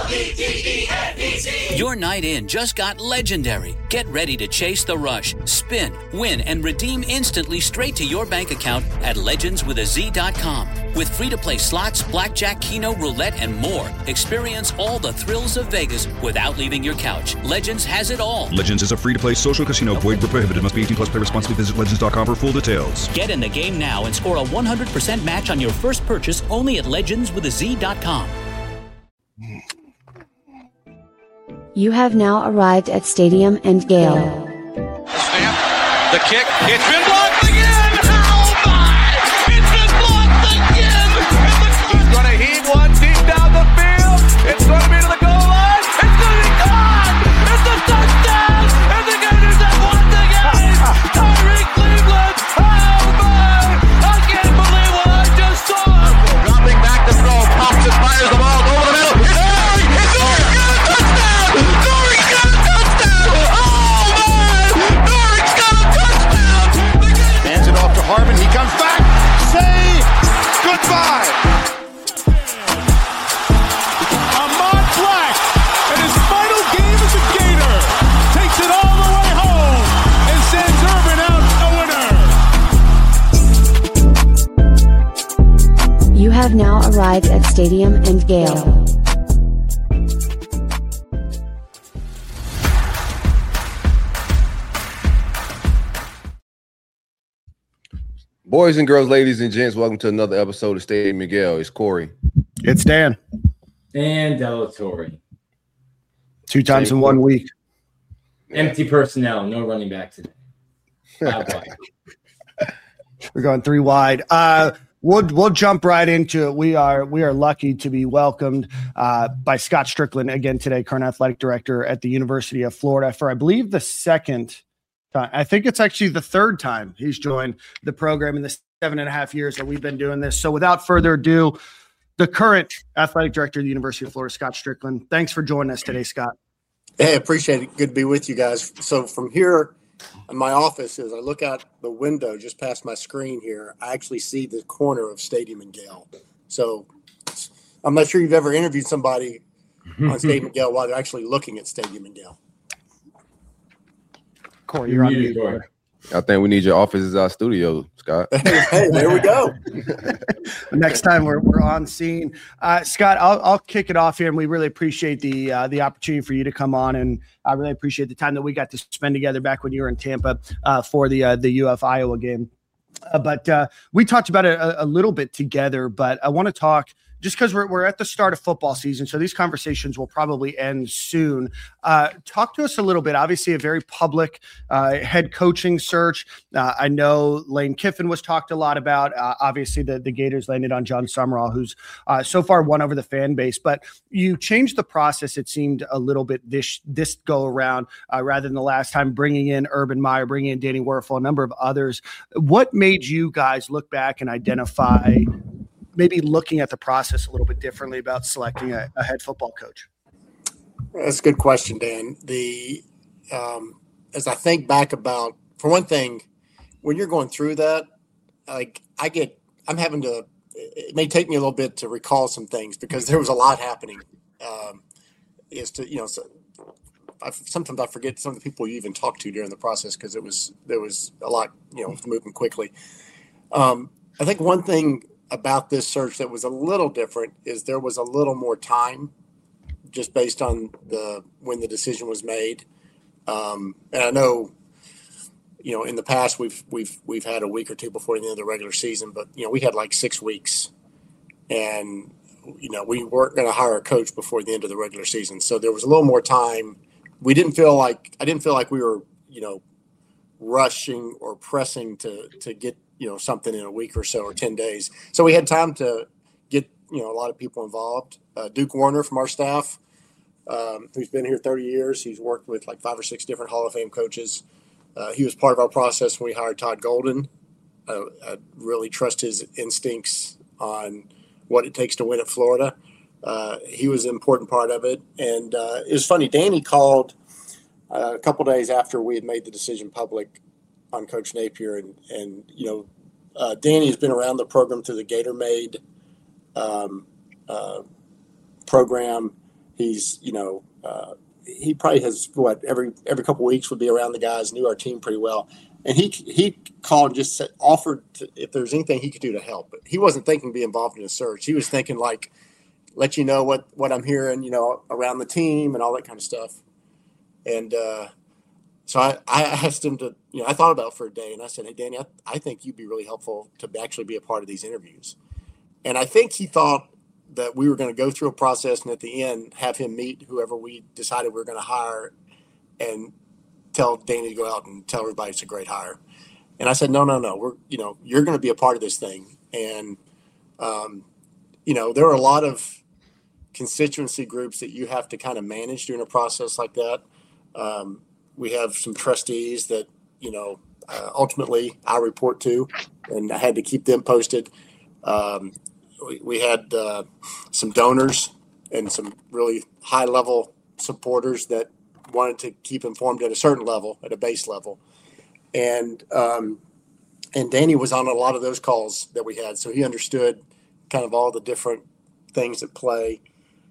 L-E-G-E-N-E-Z. Your night in just got legendary. Get ready to chase the rush, spin, win, and redeem instantly straight to your bank account at legendswithaz.com. With free-to-play slots, blackjack, keno, roulette, and more. Experience all the thrills of Vegas without leaving your couch. Legends has it all. Legends is a free-to-play social casino. Void where prohibited. Must be 18 plus. Play responsibly. Visit legends.com for full details. Get in the game now and score a 100% match on your first purchase only at legendswithaz.com. You have now arrived at Stadium and Gale. Snap, the kick, it's been blocked again! Oh my! It's been blocked again! He's going to heave one deep down the field. It's going to be to the goal line. It's going to be gone! It's a touchdown! And the Gators have won the game! Tyreek Cleveland! Oh my! I can't believe what I just saw! Dropping back to throw, pops and fires the ball over the middle. It's Dory! It's Dory! Got a touchdown! Dory's got a touchdown! Oh man! Dory's got a touchdown! Hands it off to Harmon. He comes back. Say goodbye. Ahmad Black, in his final game as a Gator, takes it all the way home and sends Urban out a winner. You have now arrived at Stadium and Gale. Boys and girls, ladies and gents, welcome to another episode of Stadium Miguel. It's Corey. It's Dan. And Delatorre. 2 times in 1 week. Empty personnel, no running back today. We're going 3 wide. We'll jump right into it. We are lucky to be welcomed by Scott Strickland again today, current athletic director at the University of Florida, for I believe the second time. I think it's actually the third time he's joined the program in the 7.5 years that we've been doing this. So without further ado, the current athletic director of the University of Florida, Scott Strickland. Thanks for joining us today, Scott. Hey, appreciate it. Good to be with you guys. So from here in my office, as I look out the window just past my screen here, I actually see the corner of Stadium and Gale. So I'm not sure you've ever interviewed somebody on Stadium and Gale while they're actually looking at Stadium and Gale. Corey, you're on mute. I think we need your office as our studio, Scott. Hey, there we go. Next time we're on scene. Scott, I'll kick it off here, and we really appreciate the opportunity for you to come on, and I really appreciate the time that we got to spend together back when you were in Tampa for the UF Iowa game. But we talked about it a little bit together, but I want to talk just because we're at the start of football season, so these conversations will probably end soon. Talk to us a little bit. Obviously, a very public head coaching search. I know Lane Kiffin was talked a lot about. Obviously, the Gators landed on John Summerall, who's so far won over the fan base. But you changed the process, it seemed, a little bit this go around, rather than the last time, bringing in Urban Meyer, bringing in Danny Werfel, a number of others. What made you guys look back and identify maybe looking at the process a little bit differently about selecting a head football coach? That's a good question, Dan. As I think back about, for one thing, when you're going through that, it may take me a little bit to recall some things because there was a lot happening. Sometimes I forget some of the people you even talked to during the process because there was a lot, moving quickly. I think one thing about this search that was a little different is there was a little more time just based on when the decision was made. And I know, in the past we've had a week or two before the end of the regular season, but we had like 6 weeks and, we weren't going to hire a coach before the end of the regular season. So there was a little more time. I didn't feel like we were, rushing or pressing to get, something in a week or so or 10 days. So we had time to get, a lot of people involved. Duke Warner from our staff, who's been here 30 years. He's worked with like 5 or 6 different Hall of Fame coaches. He was part of our process when we hired Todd Golden. I really trust his instincts on what it takes to win at Florida. He was an important part of it. And it was funny. Danny called a couple days after we had made the decision public on Coach Napier, and Danny has been around the program through the Gator Made program. He's, he probably has every couple of weeks would be around the guys, knew our team pretty well. And he called and just offered if there's anything he could do to help. But he wasn't thinking be involved in a search. He was thinking like, let you know what I'm hearing, around the team and all that kind of stuff. And so I asked him to, I thought about it for a day, and I said, hey, Danny, I think you'd be really helpful to actually be a part of these interviews. And I think he thought that we were going to go through a process and at the end have him meet whoever we decided we were going to hire and tell Danny to go out and tell everybody it's a great hire. And I said, no, we're, you're going to be a part of this thing. And, there are a lot of constituency groups that you have to kind of manage during a process like that. We have some trustees that, ultimately I report to, and I had to keep them posted. We had some donors and some really high-level supporters that wanted to keep informed at a certain level, at a base level. And Danny was on a lot of those calls that we had, so he understood kind of all the different things at play.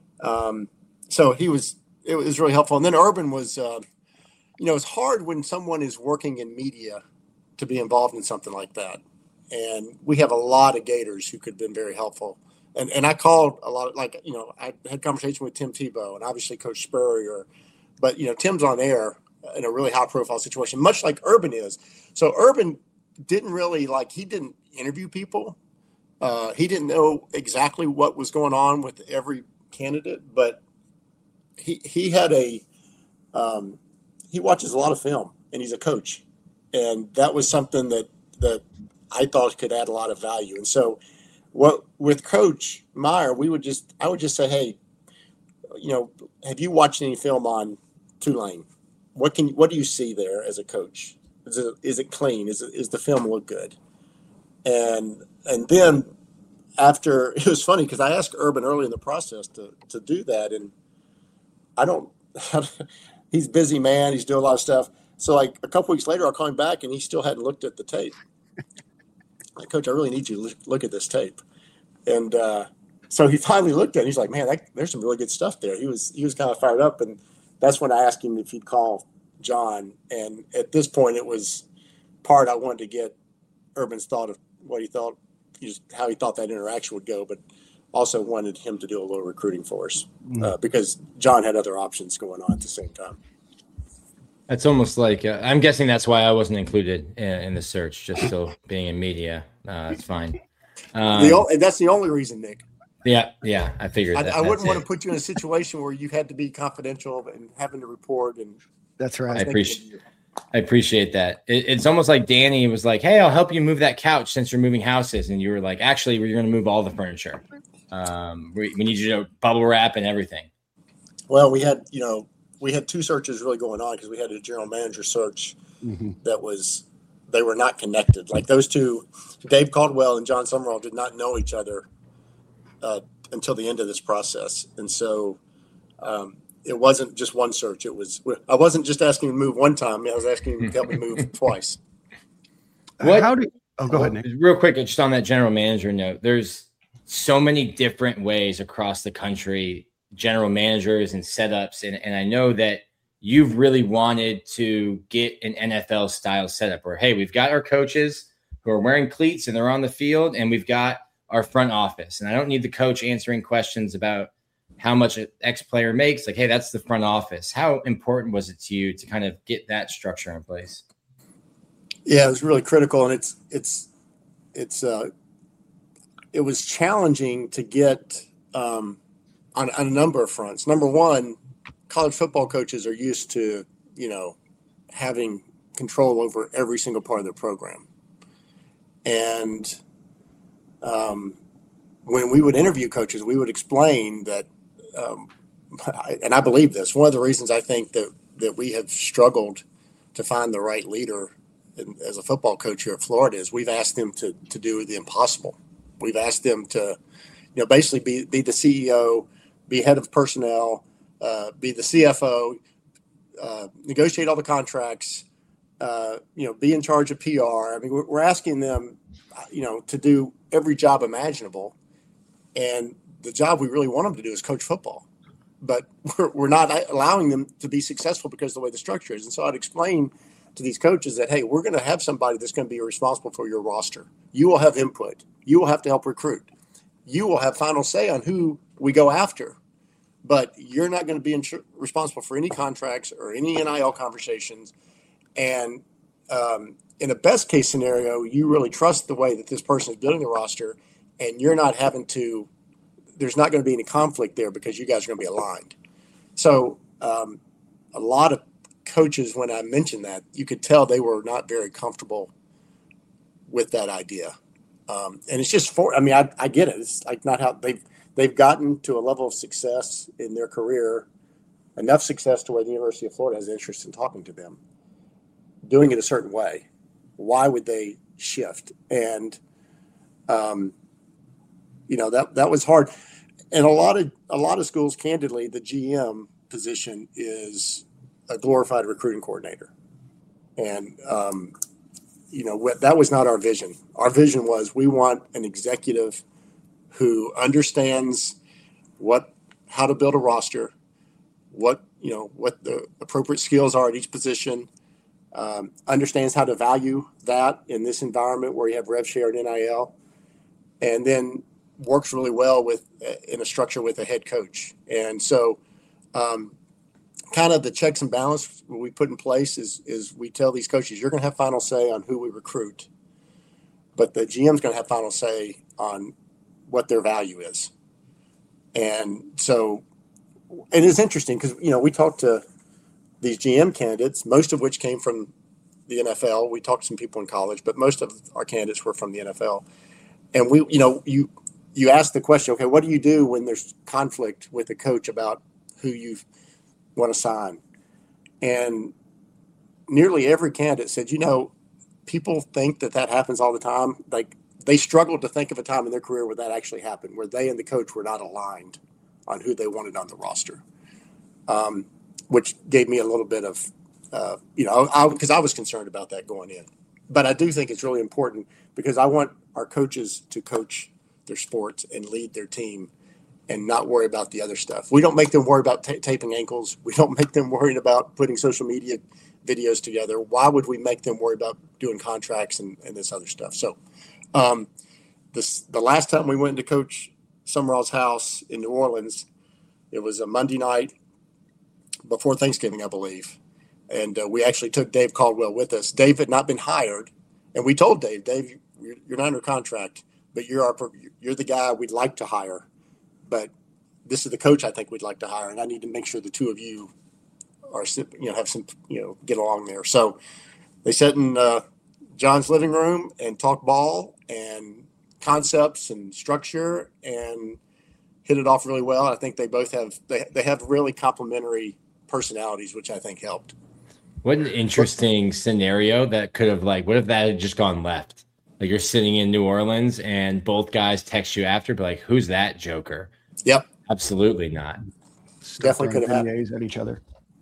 So it was really helpful. And then Urban was, it's hard when someone is working in media to be involved in something like that. And we have a lot of Gators who could have been very helpful. And I called a lot of, I had conversation with Tim Tebow and obviously Coach Spurrier, but, Tim's on air in a really high profile situation, much like Urban is. So Urban didn't really he didn't interview people. He didn't know exactly what was going on with every candidate, but he had he watches a lot of film and he's a coach. And that was something that I thought could add a lot of value. And so with Coach Meyer, I would just say, hey, have you watched any film on Tulane? What do you see there as a coach? Is it clean? Is the film look good? And then after, it was funny because I asked Urban early in the process to do that, and he's a busy man. He's doing a lot of stuff. So a couple weeks later, I'll call him back, and he still hadn't looked at the tape. Coach, I really need you to look at this tape. And so he finally looked at it. He's like, man, there's some really good stuff there. He was kind of fired up, and that's when I asked him if he'd call John. And at this point, it was I wanted to get Urban's thought of what he thought, how he thought that interaction would go, but also wanted him to do a little recruiting for us because John had other options going on at the same time. That's almost like I'm guessing that's why I wasn't included in the search, just still being in media. It's fine. That's the only reason, Nick. Yeah, I figured that. I wouldn't want to put you in a situation where you had to be confidential and having to report. And that's right. I appreciate that. It's almost like Danny was like, "Hey, I'll help you move that couch since you're moving houses," and you were like, "Actually, we're going to move all the furniture. We need you to bubble wrap and everything." Well, we had two searches really going on because we had a general manager search they were not connected. Like those two, Dave Caldwell and John Summerall, did not know each other until the end of this process. And so it wasn't just one search. I wasn't just asking him to move one time. I was asking him to help me move twice. Go ahead, Nick. Real quick, just on that general manager note, there's so many different ways across the country, general managers and setups. And I know that you've really wanted to get an NFL style setup where, hey, we've got our coaches who are wearing cleats and they're on the field, and we've got our front office. And I don't need the coach answering questions about how much an X player makes. Like, hey, that's the front office. How important was it to you to kind of get that structure in place? Yeah, it was really critical. And it was challenging to get on a number of fronts. Number one, college football coaches are used to, having control over every single part of their program. And when we would interview coaches, we would explain that, and I believe this, one of the reasons I think that we have struggled to find the right leader as a football coach here at Florida is we've asked them to do the impossible. We've asked them to, basically be the CEO, be head of personnel, be the CFO, negotiate all the contracts, be in charge of PR. I mean, we're asking them, to do every job imaginable. And the job we really want them to do is coach football. but we're not allowing them to be successful because of the way the structure is. And so I'd explain to these coaches that, hey, we're going to have somebody that's going to be responsible for your roster. You will have input. You will have to help recruit. You will have final say on who we go after, but you're not going to be responsible for any contracts or any NIL conversations. And in a best case scenario, you really trust the way that this person is building the roster, and you're not having to, there's not going to be any conflict there because you guys are going to be aligned. So a lot of coaches, when I mentioned that, you could tell they were not very comfortable with that idea. And it's just I get it. It's like not how they've gotten to a level of success in their career, enough success to where the University of Florida has interest in talking to them, doing it a certain way. Why would they shift? And, that was hard. And a lot of schools, candidly, the GM position is a glorified recruiting coordinator. And, that was not our vision. Our vision was we want an executive who understands how to build a roster, what the appropriate skills are at each position, understands how to value that in this environment where you have rev share and NIL, and then works really well in a structure with a head coach. And so kind of the checks and balance we put in place is we tell these coaches, you're going to have final say on who we recruit, but the GM's going to have final say on what their value is. And so, and it's interesting because, we talked to these GM candidates, most of which came from the NFL. We talked to some people in college, but most of our candidates were from the NFL. And you ask the question, okay, what do you do when there's conflict with a coach about who you want to sign? And nearly every candidate said, people think that happens all the time. Like they struggled to think of a time in their career where that actually happened, where they and the coach were not aligned on who they wanted on the roster. Which gave me a little bit of, because I was concerned about that going in. But I do think it's really important because I want our coaches to coach their sports and lead their team and not worry about the other stuff. We don't make them worry about taping ankles. We don't make them worry about putting social media videos together. Why would we make them worry about doing contracts and this other stuff? So the last time we went to Coach Summerall's house in New Orleans, it was a Monday night before Thanksgiving, I believe. And we actually took Dave Caldwell with us. Dave had not been hired. And we told Dave, you're not under contract, but you're the guy we'd like to hire. But this is the coach I think we'd like to hire. And I need to make sure the two of you are, have some, get along there. So they sat in John's living room and talked ball and concepts and structure and hit it off really well. I think they both have really complementary personalities, which I think helped. What an interesting scenario that could have what if that had just gone left? Like you're sitting in New Orleans and both guys text you after, but like, who's that joker? Yep. Absolutely not. Definitely could have happened. at each other.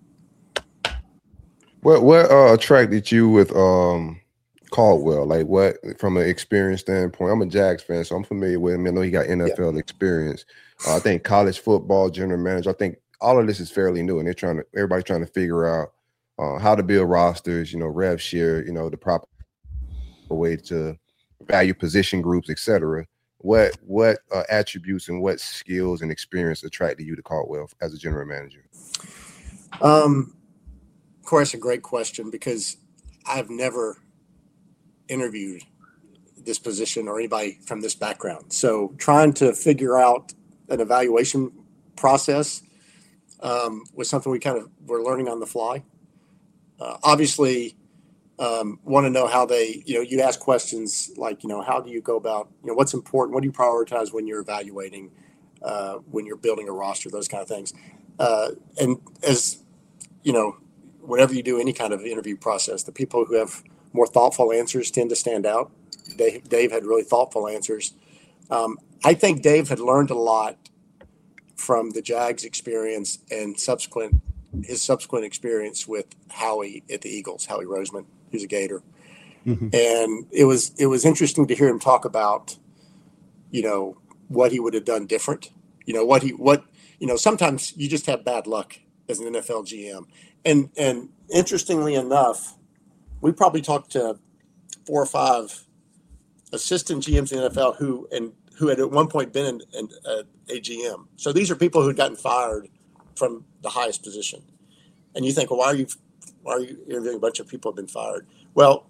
What attracted you with Caldwell? Like what, from an experience standpoint? I'm a Jags fan, so I'm familiar with him. I know he got NFL experience. I think college football, general manager. I think all of this is fairly new, and everybody's trying to figure out how to build rosters. Rev share. The proper way to value position groups, etc. What attributes and what skills and experience attracted you to Caldwell as a general manager? Of course, a great question because I've never interviewed this position or anybody from this background. So trying to figure out an evaluation process was something we kind of were learning on the fly. Obviously, want to know how they, you ask questions like, how do you go about, what's important? What do you prioritize when you're evaluating, when you're building a roster, those kind of things. And as, whenever you do any kind of interview process, the people who have more thoughtful answers tend to stand out. Dave had really thoughtful answers. I think Dave had learned a lot from the Jags experience and his subsequent experience with Howie at the Eagles, Howie Roseman, who's a Gator. Mm-hmm. And it was interesting to hear him talk about, what he would have done different, what sometimes you just have bad luck as an NFL GM. And interestingly enough, we probably talked to 4 or 5 assistant GMs in the NFL who had at one point been a GM. So these are people who had gotten fired from the highest position. And you think, well, why are you interviewing a bunch of people who have been fired? Well,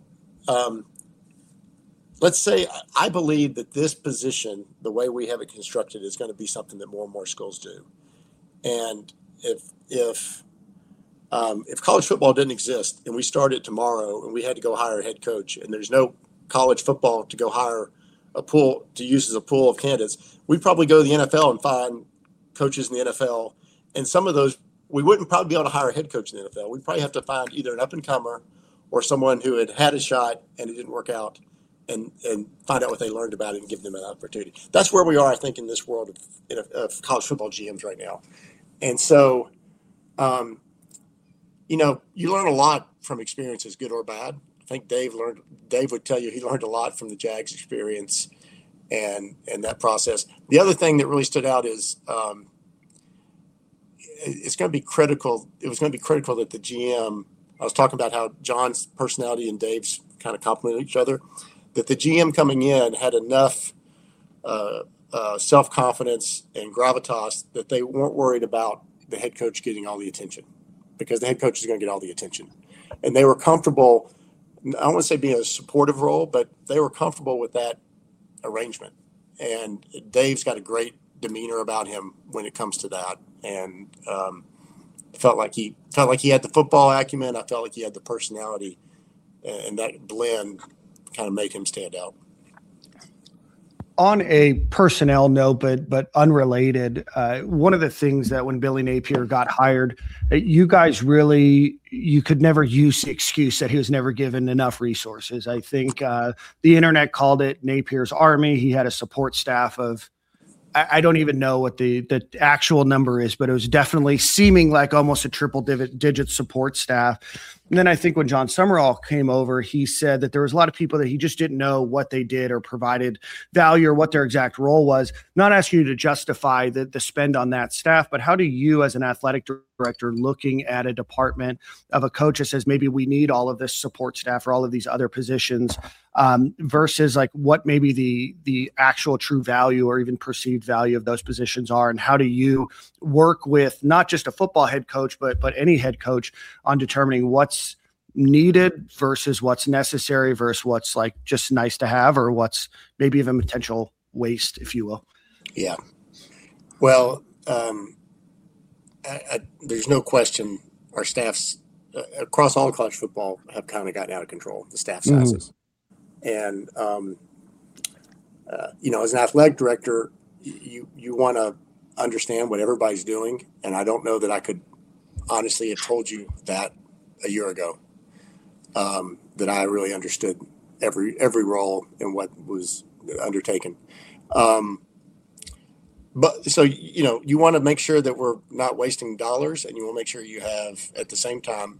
let's say I believe that this position, the way we have it constructed, is going to be something that more and more schools do. And if college football didn't exist and we started tomorrow and we had to go hire a head coach and there's no college football to go hire a pool to use as a pool of candidates, we'd probably go to the NFL and find coaches in the NFL. And some of those, we wouldn't probably be able to hire a head coach in the NFL. We'd probably have to find either an up-and-comer or someone who had a shot and it didn't work out, and find out what they learned about it and give them an opportunity. That's where we are, I think, in this world of college football GMs right now. And so, you learn a lot from experiences, good or bad. I think Dave would tell you he learned a lot from the Jags experience and that process. The other thing that really stood out is it's going to be critical. It was going to be critical that the GM, I was talking about how John's personality and Dave's kind of complement each other, that the GM coming in had enough self-confidence and gravitas that they weren't worried about the head coach getting all the attention, because the head coach is going to get all the attention. And they were comfortable, I don't want to say being a supportive role, but they were comfortable with that arrangement. And Dave's got a great demeanor about him when it comes to that. And felt like he had the football acumen. I felt like he had the personality, and that blend kind of made him stand out. On a personnel note, but unrelated, one of the things that when Billy Napier got hired, you guys you could never use the excuse that he was never given enough resources. I think the internet called it Napier's Army. He had a support staff of, I don't even know what the actual number is, but it was definitely seeming like almost a triple digit support staff. And then I think when John Summerall came over, he said that there was a lot of people that he just didn't know what they did or provided value or what their exact role was. Not asking you to justify the spend on that staff, but how do you as an athletic director looking at a department of a coach that says maybe we need all of this support staff or all of these other positions versus like what maybe the actual true value or even perceived value of those positions are, and how do you work with not just a football head coach but any head coach on determining what's needed versus what's necessary versus what's like just nice to have or what's maybe even potential waste, if you will? Yeah. Well, there's no question our staffs across all college football have kind of gotten out of control, the staff sizes. And, as an athletic director, you want to understand what everybody's doing. And I don't know that I could honestly have told you that a year ago, that I really understood every role and what was undertaken. But so, you want to make sure that we're not wasting dollars, and you want to make sure you have at the same time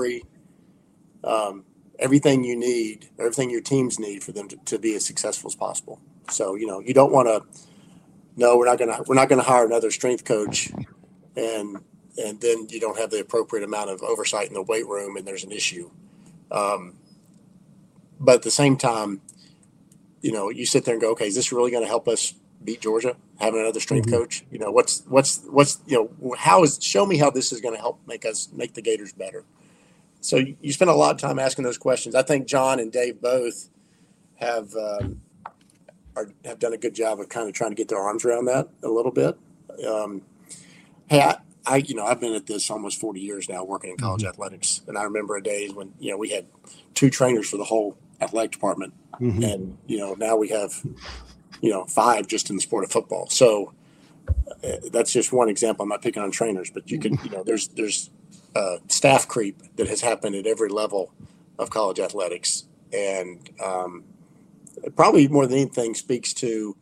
everything you need, everything your teams need for them to be as successful as possible. So, you don't want to, no, we're not going to hire another strength coach and then you don't have the appropriate amount of oversight in the weight room and there's an issue. But at the same time, you sit there and go, okay, is this really going to help us beat Georgia, having another strength coach? Show me how this is going to help make the Gators better. So you spend a lot of time asking those questions. I think John and Dave both have done a good job of kind of trying to get their arms around that a little bit. I've been at this almost 40 years now working in college athletics. And I remember days when, we had 2 trainers for the whole athletic department. And, now we have, 5 just in the sport of football. So that's just one example. I'm not picking on trainers, but you can, there's staff creep that has happened at every level of college athletics. And probably more than anything speaks to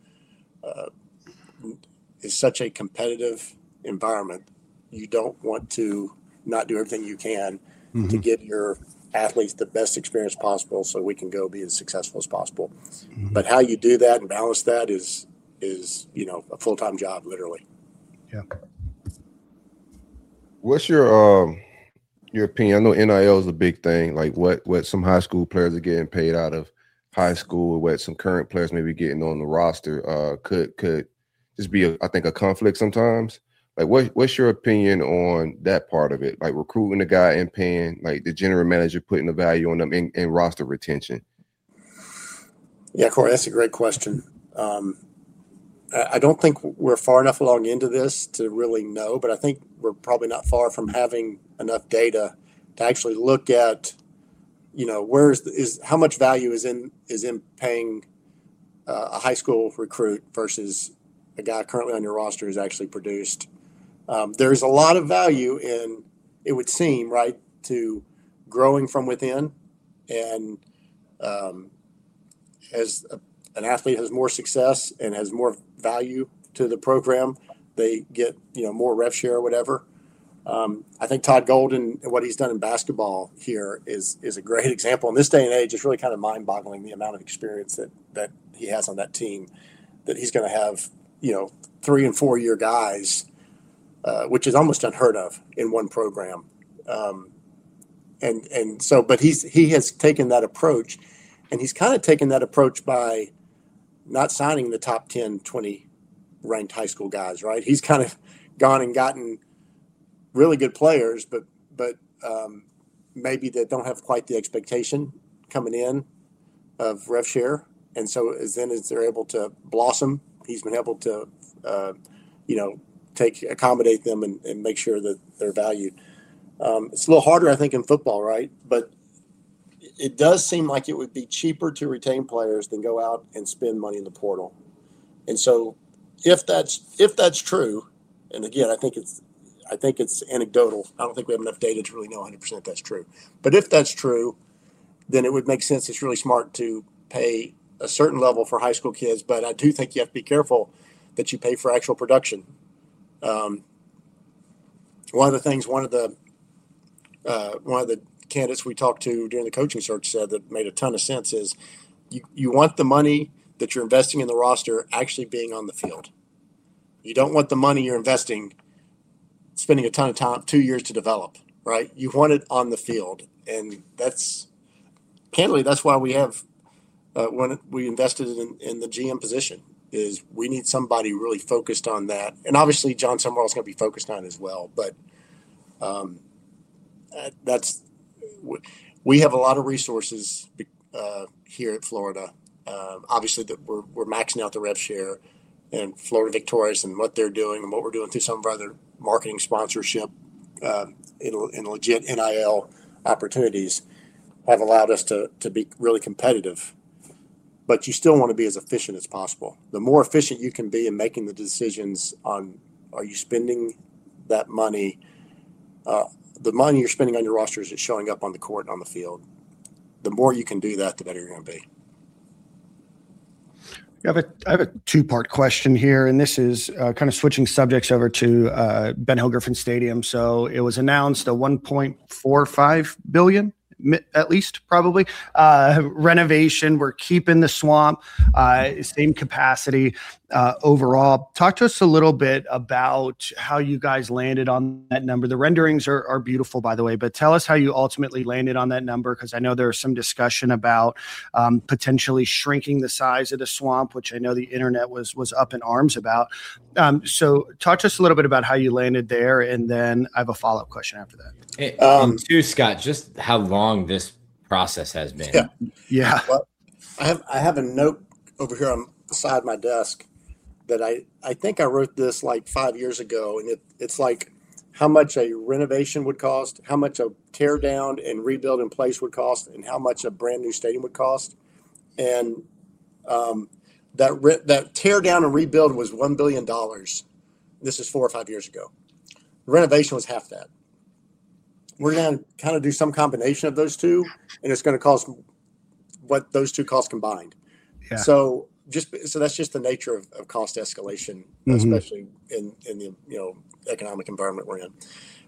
is such a competitive environment. You don't want to not do everything you can to get your athletes the best experience possible so we can go be as successful as possible. But how you do that and balance that is a full-time job, literally. Yeah. What's your opinion? I know NIL is a big thing. Like what some high school players are getting paid out of high school, or what some current players may be getting on the roster, could just be I think a conflict sometimes. Like what's your opinion on that part of it? Like recruiting the guy and paying like the general manager putting the value on them in roster retention. Yeah, Corey, that's a great question. I don't think we're far enough along into this to really know, but I think we're probably not far from having enough data to actually look at, how much value is in paying a high school recruit versus a guy currently on your roster who's actually produced. There's a lot of value in, it would seem, right, to growing from within, and as an athlete has more success and has more value to the program, they get more rev share or whatever. I think Todd Golden and what he's done in basketball here is a great example. In this day and age, it's really kind of mind-boggling the amount of experience that he has on that team, that he's going to have 3 and 4 year guys, which is almost unheard of in one program. But he has taken that approach, and he's kind of taken that approach by not signing the top 10, 20 ranked high school guys, right? He's kind of gone and gotten really good players, but maybe they don't have quite the expectation coming in of rev share. And so as they're able to blossom, he's been able to, accommodate them and make sure that they're valued. It's a little harder, I think, in football, right? But it does seem like it would be cheaper to retain players than go out and spend money in the portal. And so if that's true, and again, I think it's anecdotal. I don't think we have enough data to really know 100% that's true. But if that's true, then it would make sense. It's really smart to pay a certain level for high school kids. But I do think you have to be careful that you pay for actual production. One of the candidates we talked to during the coaching search said that made a ton of sense is you want the money that you're investing in the roster actually being on the field. You don't want the money you're investing spending a ton of time, 2 years to develop, right? You want it on the field. And that's why we have, when we invested in the GM position, is we need somebody really focused on that. And obviously John Summerall is going to be focused on it as well. But we have a lot of resources here at Florida. Obviously that we're maxing out the rev share, and Florida Victorious and what they're doing and what we're doing through some of our other marketing sponsorship in legit NIL opportunities have allowed us to be really competitive. But you still want to be as efficient as possible. The more efficient you can be in making the decisions on, are you spending that money, the money you're spending on your roster, is it showing up on the court and on the field? The more you can do that, the better you're going to be. I have a two-part question here, and this is kind of switching subjects over to Ben Hill Griffin Stadium. So it was announced a $1.45 billion, at least probably, renovation. We're keeping the Swamp, same capacity overall. Talk to us a little bit about how you guys landed on that number. The renderings are beautiful, by the way, but tell us how you ultimately landed on that number, because I know there was some discussion about potentially shrinking the size of the Swamp, which I know the internet was up in arms about. So talk to us a little bit about how you landed there, and then I have a follow-up question after that. And too, Scott, just how long this process has been. Yeah. Well, I have a note over here on the side of my desk that I think I wrote this like 5 years ago, and it's like how much a renovation would cost, how much a tear down and rebuild in place would cost, and how much a brand new stadium would cost. And that tear down and rebuild was $1 billion. This is 4 or 5 years ago. The renovation was half that. We're going to kind of do some combination of those two, and it's going to cost what those two costs combined. Yeah. So that's just the nature of cost escalation, especially in the economic environment we're in.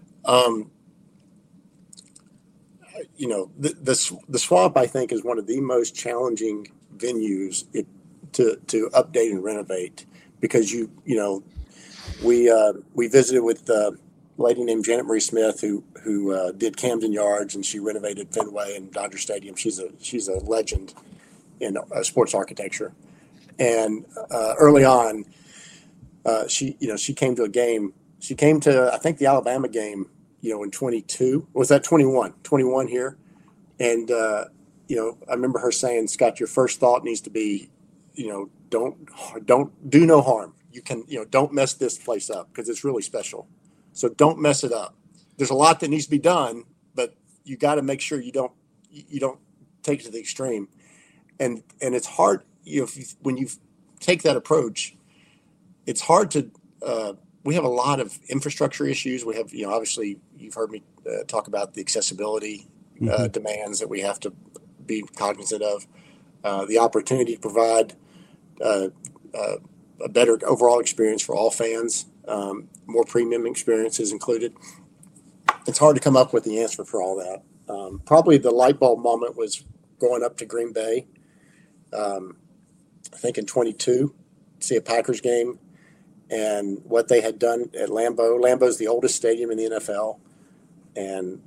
The Swamp, I think, is one of the most challenging venues to update and renovate, because we visited with lady named Janet Marie Smith who did Camden Yards, and she renovated Fenway and Dodger Stadium. She's a legend in sports architecture. And early on, she came to a game. She came to, I think, the Alabama game, in 22. Was that 21? 21 here. And, I remember her saying, Scott, your first thought needs to be, don't do no harm. You can, don't mess this place up because it's really special. So don't mess it up. There's a lot that needs to be done, but you got to make sure you don't take it to the extreme. And it's hard, when you take that approach, it's hard to, we have a lot of infrastructure issues. We have, obviously you've heard me talk about the accessibility demands that we have to be cognizant of, the opportunity to provide a better overall experience for all fans, more premium experiences included. It's hard to come up with the answer for all that. Probably the light bulb moment was going up to Green Bay, I think in 22, to see a Packers game, and what they had done at Lambeau. Lambeau's the oldest stadium in the NFL, and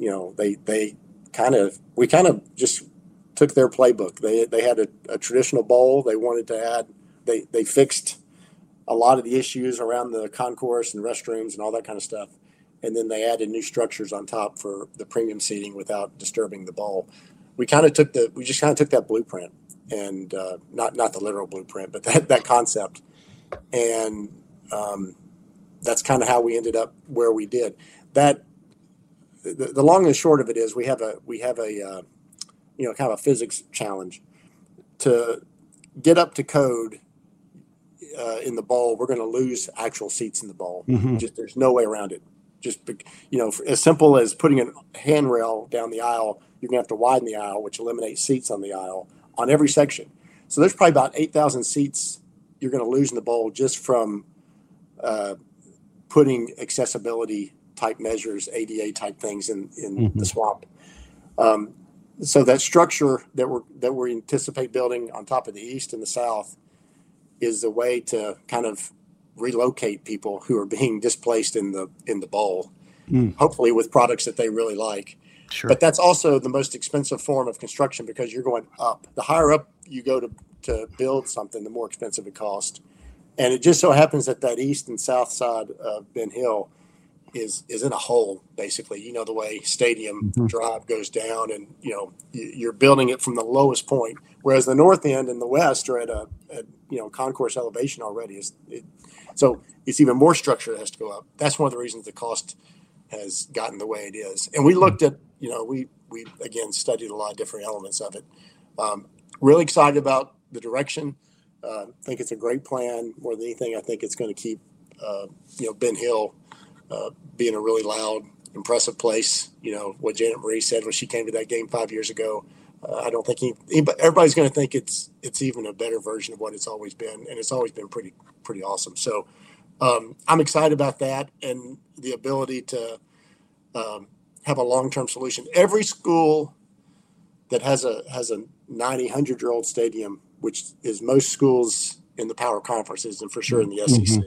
we kind of just took their playbook. They had a traditional bowl. They wanted to add. They fixed a lot of the issues around the concourse and restrooms and all that kind of stuff, and then they added new structures on top for the premium seating without disturbing the bowl. We just kind of took that blueprint, and not the literal blueprint, but that concept, and that's kind of how we ended up where we did. That the long and short of it is we have a kind of a physics challenge to get up to code in the bowl. We're going to lose actual seats in the bowl. Just there's no way around it. Just as simple as putting a handrail down the aisle, you're going to have to widen the aisle, which eliminates seats on the aisle on every section. So there's probably about 8,000 seats you're going to lose in the bowl just from putting accessibility type measures, ADA type things in the swamp. So that structure that we anticipate building on top of the east and the south is the way to kind of relocate people who are being displaced in the bowl, hopefully with products that they really like. Sure. But that's also the most expensive form of construction because you're going up. The higher up you go to build something, the more expensive it costs. And it just so happens that east and south side of Ben Hill is in a hole, basically. The way Stadium Drive goes down, and you're building it from the lowest point, whereas the north end and the west are at concourse elevation already. So it's even more structure that has to go up. That's one of the reasons the cost has gotten the way it is. And we looked at, we again studied a lot of different elements of it. Really excited about the direction. Think it's a great plan. More than anything, I think it's going to keep Ben Hill being a really loud, impressive place. What Janet Marie said when she came to that game 5 years ago. I don't think everybody's going to think it's even a better version of what it's always been, and it's always been pretty awesome. So I'm excited about that and the ability to have a long-term solution. Every school that has a 100-year-old stadium, which is most schools in the power conferences and for sure in the SEC,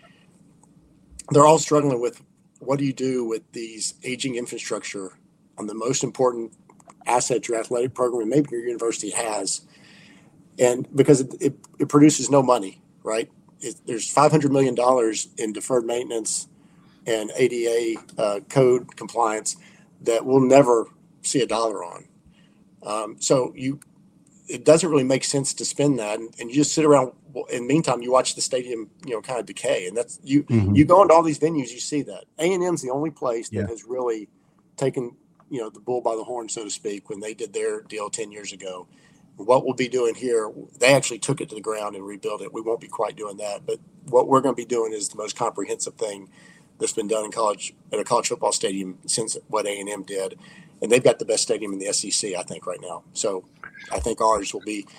they're all struggling with what do you do with these aging infrastructure on the most important asset your athletic program and maybe your university has, and because it produces no money, right? There's $500 million in deferred maintenance and ADA code compliance that we'll never see a dollar on. So it doesn't really make sense to spend that, and you just sit around. In the meantime, you watch the stadium, kind of decay, and that's you. You go into all these venues, you see that A&M's the only place that has really taken the bull by the horn, so to speak, when they did their deal 10 years ago. What we'll be doing here, they actually took it to the ground and rebuilt it. We won't be quite doing that, but what we're going to be doing is the most comprehensive thing that's been done at a college football stadium since what A&M did, and they've got the best stadium in the SEC, I think, right now. So I think ours will be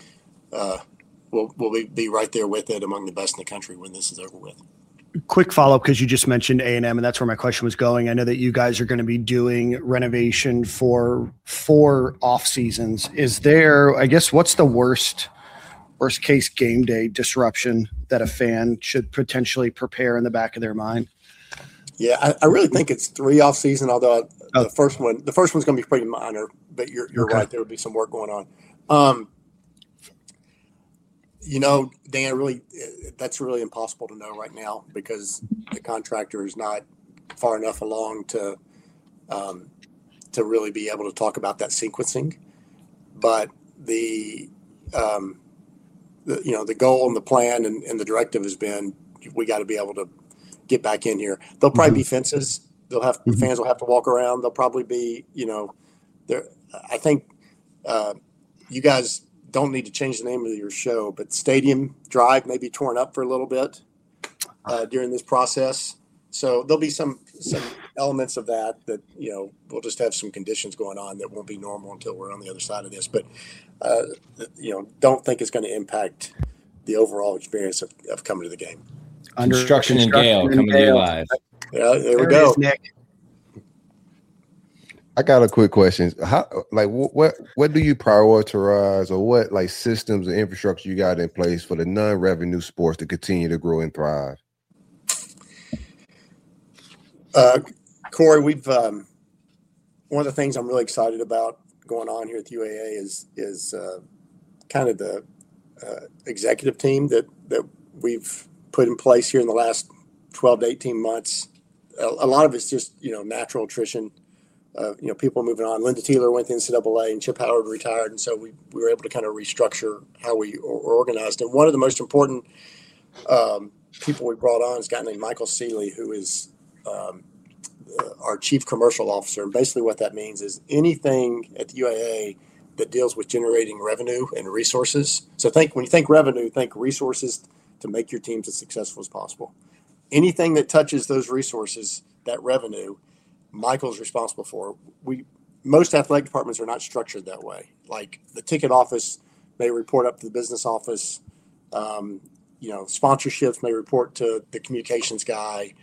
we'll be right there with it, among the best in the country when this is over with. Quick follow-up, because you just mentioned A&M, and that's where my question was going. I know that you guys are going to be doing renovation for 4 off seasons. Is there, I guess, what's the worst case game day disruption that a fan should potentially prepare in the back of their mind? Yeah, I really think it's 3 off season. Although the first one's going to be pretty minor. But you're Okay. right. There would be some work going on. Dan, really, that's really impossible to know right now because the contractor is not far enough along to really be able to talk about that sequencing. But the goal and the plan and the directive has been we got to be able to get back in here. There'll probably be fences. The fans will have to walk around. There'll probably be there. I think you guys don't need to change the name of your show, but Stadium Drive may be torn up for a little bit during this process. So there'll be some elements of that we'll just have some conditions going on that won't be normal until we're on the other side of this. But don't think it's going to impact the overall experience of coming to the game. Construction and Gale coming to you live. Yeah, there we go. Nick. I got a quick question. How, what do you prioritize, or what systems and infrastructure you got in place for the non-revenue sports to continue to grow and thrive? Corey, we've one of the things I'm really excited about going on here at the UAA is kind of the executive team that we've put in place here in the last 12 to 18 months. A lot of it's just natural attrition. People moving on. Linda Teeler went to NCAA and Chip Howard retired. And so we were able to kind of restructure how we are organized. And one of the most important people we brought on is a guy named Michael Seeley, who is our chief commercial officer. And basically what that means is anything at the UAA that deals with generating revenue and resources. So when you think revenue, think resources to make your teams as successful as possible. Anything that touches those resources, that revenue, Michael's responsible for. Most athletic departments are not structured that way. Like the ticket office may report up to the business office. Sponsorships may report to the communications guy.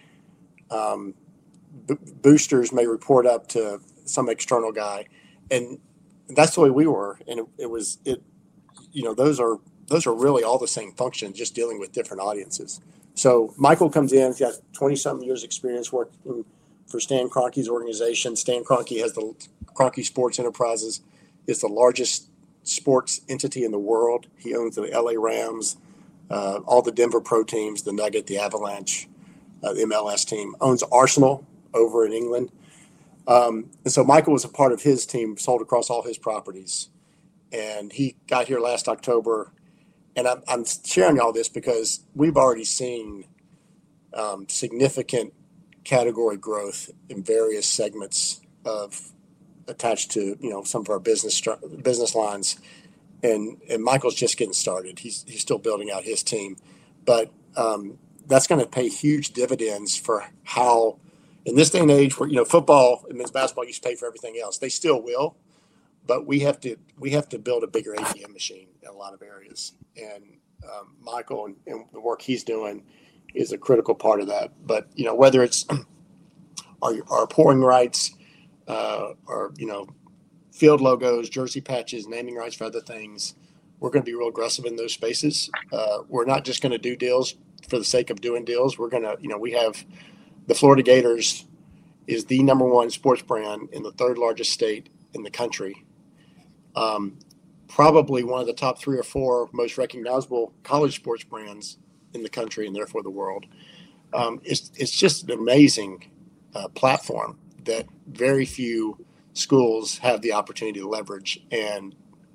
Boosters may report up to some external guy, and that's the way we were. And those are really all the same functions, just dealing with different audiences. So Michael comes in, he's got 20-something years experience working for Stan Kroenke's organization. Stan Kroenke has the Kroenke Sports Enterprises, is the largest sports entity in the world. He owns the LA Rams, all the Denver Pro teams, the Nugget, the Avalanche, the MLS team, owns Arsenal over in England. And so Michael was a part of his team, sold across all his properties. And he got here last October. And I'm sharing all this because we've already seen significant category growth in various segments attached to some of our business lines, and Michael's just getting started. He's still building out his team, but that's going to pay huge dividends for how in this day and age where football and men's basketball used to pay for everything else. They still will, but we have to build a bigger ATM machine in a lot of areas, and Michael and the work he's doing is a critical part of that. But whether it's our pouring rights, or field logos, jersey patches, naming rights for other things, we're going to be real aggressive in those spaces. We're not just going to do deals for the sake of doing deals. We're going to, we have the Florida Gators is the number one sports brand in the third largest state in the country. Probably one of the top 3 or 4 most recognizable college sports brands in the country and therefore the world. It's just an amazing platform that very few schools have the opportunity to leverage. And,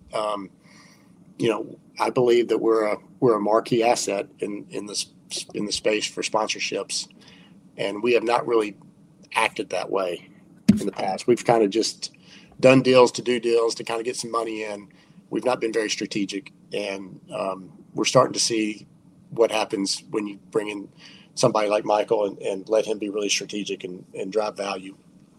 I believe that we're a marquee asset in the space for sponsorships. And we have not really acted that way in the past. We've kind of just done deals to do deals to kind of get some money in. We've not been very strategic. And we're starting to see what happens when you bring in somebody like Michael and let him be really strategic and drive value.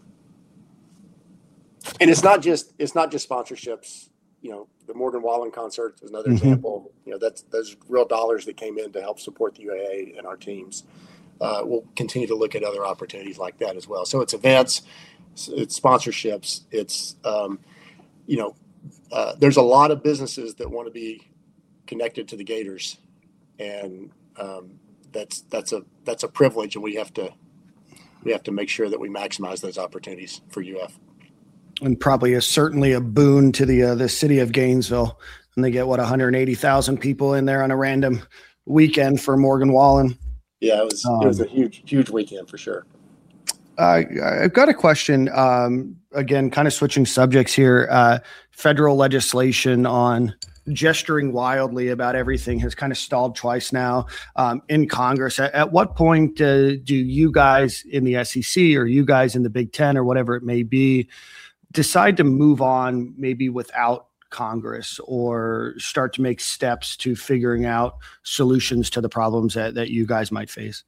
And it's not just sponsorships. The Morgan Wallen concert is another example. Those real dollars that came in to help support the UAA and our teams. We'll continue to look at other opportunities like that as well. So it's events, it's sponsorships, it's there's a lot of businesses that want to be connected to the Gators, and that's a privilege, and we have to we have to make sure that we maximize those opportunities for UF. And probably certainly a boon to the city of Gainesville. And they get 180,000 people in there on a random weekend for Morgan Wallen. Yeah, it was a huge weekend for sure. I've got a question. Again, kind of switching subjects here. Federal legislation on gesturing wildly about everything has kind of stalled twice now in Congress. At what point do you guys in the SEC or you guys in the Big Ten or whatever it may be decide to move on maybe without Congress or start to make steps to figuring out solutions to the problems that you guys might face?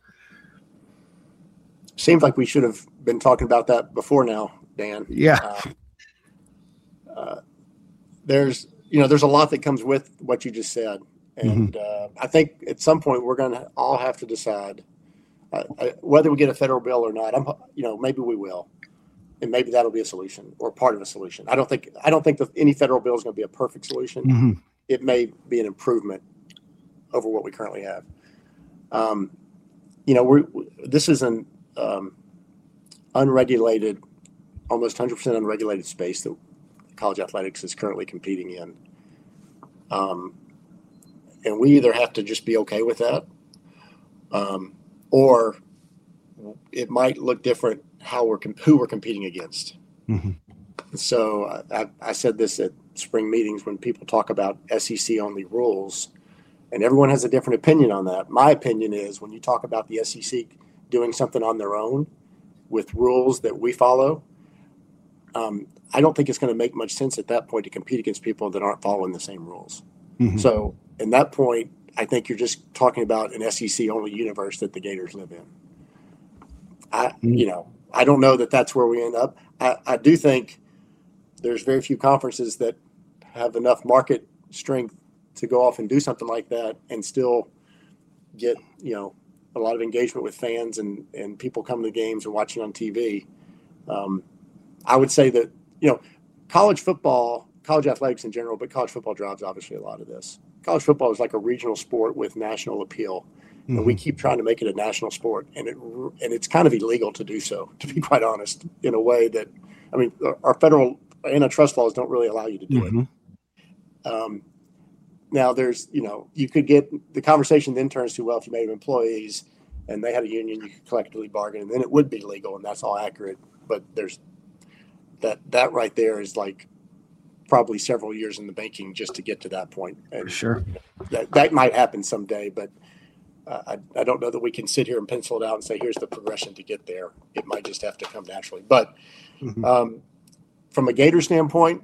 Seems like we should have been talking about that before now, Dan. Yeah. There's a lot that comes with what you just said. And I think at some point we're going to all have to decide whether we get a federal bill or not. Maybe we will. And maybe that'll be a solution or part of a solution. I don't think that any federal bill is going to be a perfect solution. It may be an improvement over what we currently have. This is an unregulated, almost 100% unregulated space that college athletics is currently competing in. And we either have to just be okay with that, or it might look different who we're competing against. So I said this at spring meetings when people talk about SEC only rules, and everyone has a different opinion on that. My opinion is when you talk about the SEC doing something on their own with rules that we follow, I don't think it's going to make much sense at that point to compete against people that aren't following the same rules. So in that point, I think you're just talking about an SEC only universe that the Gators live in. I don't know that that's where we end up. I do think there's very few conferences that have enough market strength to go off and do something like that and still get, a lot of engagement with fans and people coming to games and watching on TV. I would say that, college football, college athletics in general, but college football drives obviously a lot of this. College football is like a regional sport with national appeal. And we keep trying to make it a national sport, and it's kind of illegal to do so, to be quite honest, in a way that, our federal antitrust laws don't really allow you to do it. Now there's, you could get the conversation then turns to, well, if you made them employees and they had a union, you could collectively bargain, and then it would be legal, and that's all accurate. But there's that right there is like probably several years in the banking just to get to that point. And sure, that might happen someday, but I don't know that we can sit here and pencil it out and say, here's the progression to get there. It might just have to come naturally. But from a Gator standpoint,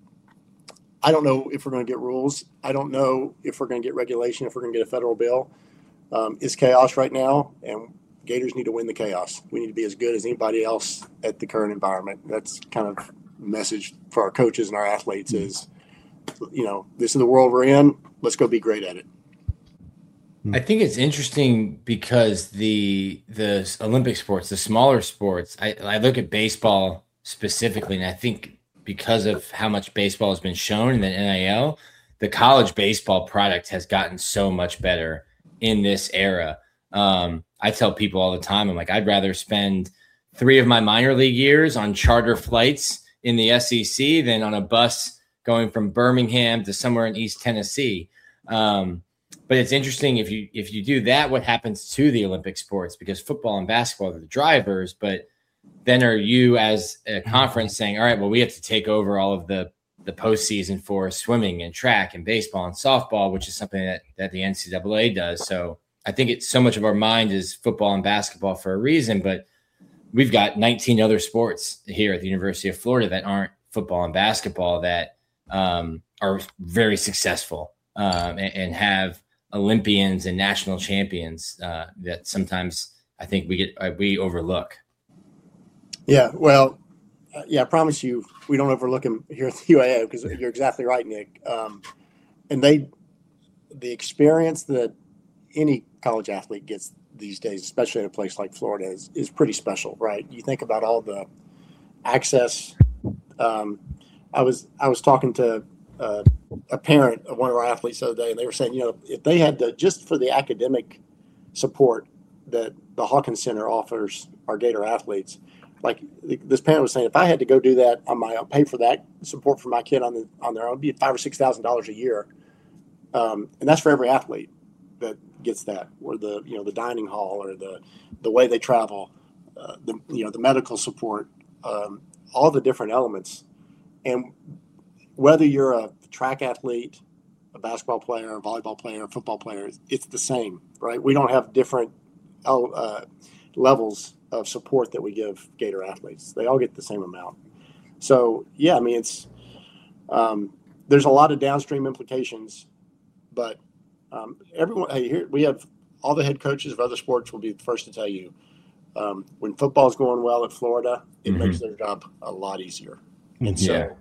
I don't know if we're going to get rules. I don't know if we're going to get regulation, if we're going to get a federal bill. It's chaos right now, and Gators need to win the chaos. We need to be as good as anybody else at the current environment. That's kind of the message for our coaches and our athletes is, this is the world we're in. Let's go be great at it. I think it's interesting because the Olympic sports, the smaller sports, I look at baseball specifically, and I think because of how much baseball has been shown in the NIL, the college baseball product has gotten so much better in this era. I tell people all the time, I'm like, I'd rather spend 3 of my minor league years on charter flights in the SEC than on a bus going from Birmingham to somewhere in East Tennessee. But it's interesting if you do that, what happens to the Olympic sports? Because football and basketball are the drivers, but then are you as a conference saying, all right, well, we have to take over all of the postseason for swimming and track and baseball and softball, which is something that the NCAA does. So I think it's so much of our mind is football and basketball for a reason, but we've got 19 other sports here at the University of Florida that aren't football and basketball that are very successful and have Olympians and national champions that sometimes I think we overlook. Yeah, well, I promise you we don't overlook them here at the UAA because you're exactly right, Nick. And the experience that any college athlete gets these days, especially in a place like Florida, is pretty special, right? You think about all the access. I was talking to a parent of one of our athletes the other day, and they were saying, if they had just for the academic support that the Hawkins Center offers our Gator athletes. Like this parent was saying, if I had to go do that on my own, pay for that support for my kid on their own, it'd be $5,000 or $6,000 a year, and that's for every athlete that gets that, or the dining hall, or the way they travel, the medical support, all the different elements. And whether you're a track athlete, a basketball player, a volleyball player, a football player, it's the same, right? We don't have different levels of support that we give Gator athletes. They all get the same amount. So yeah, I mean, it's there's a lot of downstream implications, but everyone, hey, here we have all the head coaches of other sports will be the first to tell you when football's going well at Florida, it makes their job a lot easier. And so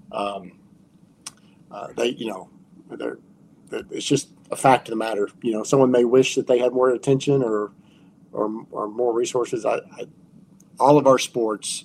it's just a fact of the matter. Someone may wish that they had more attention or more resources. All of our sports,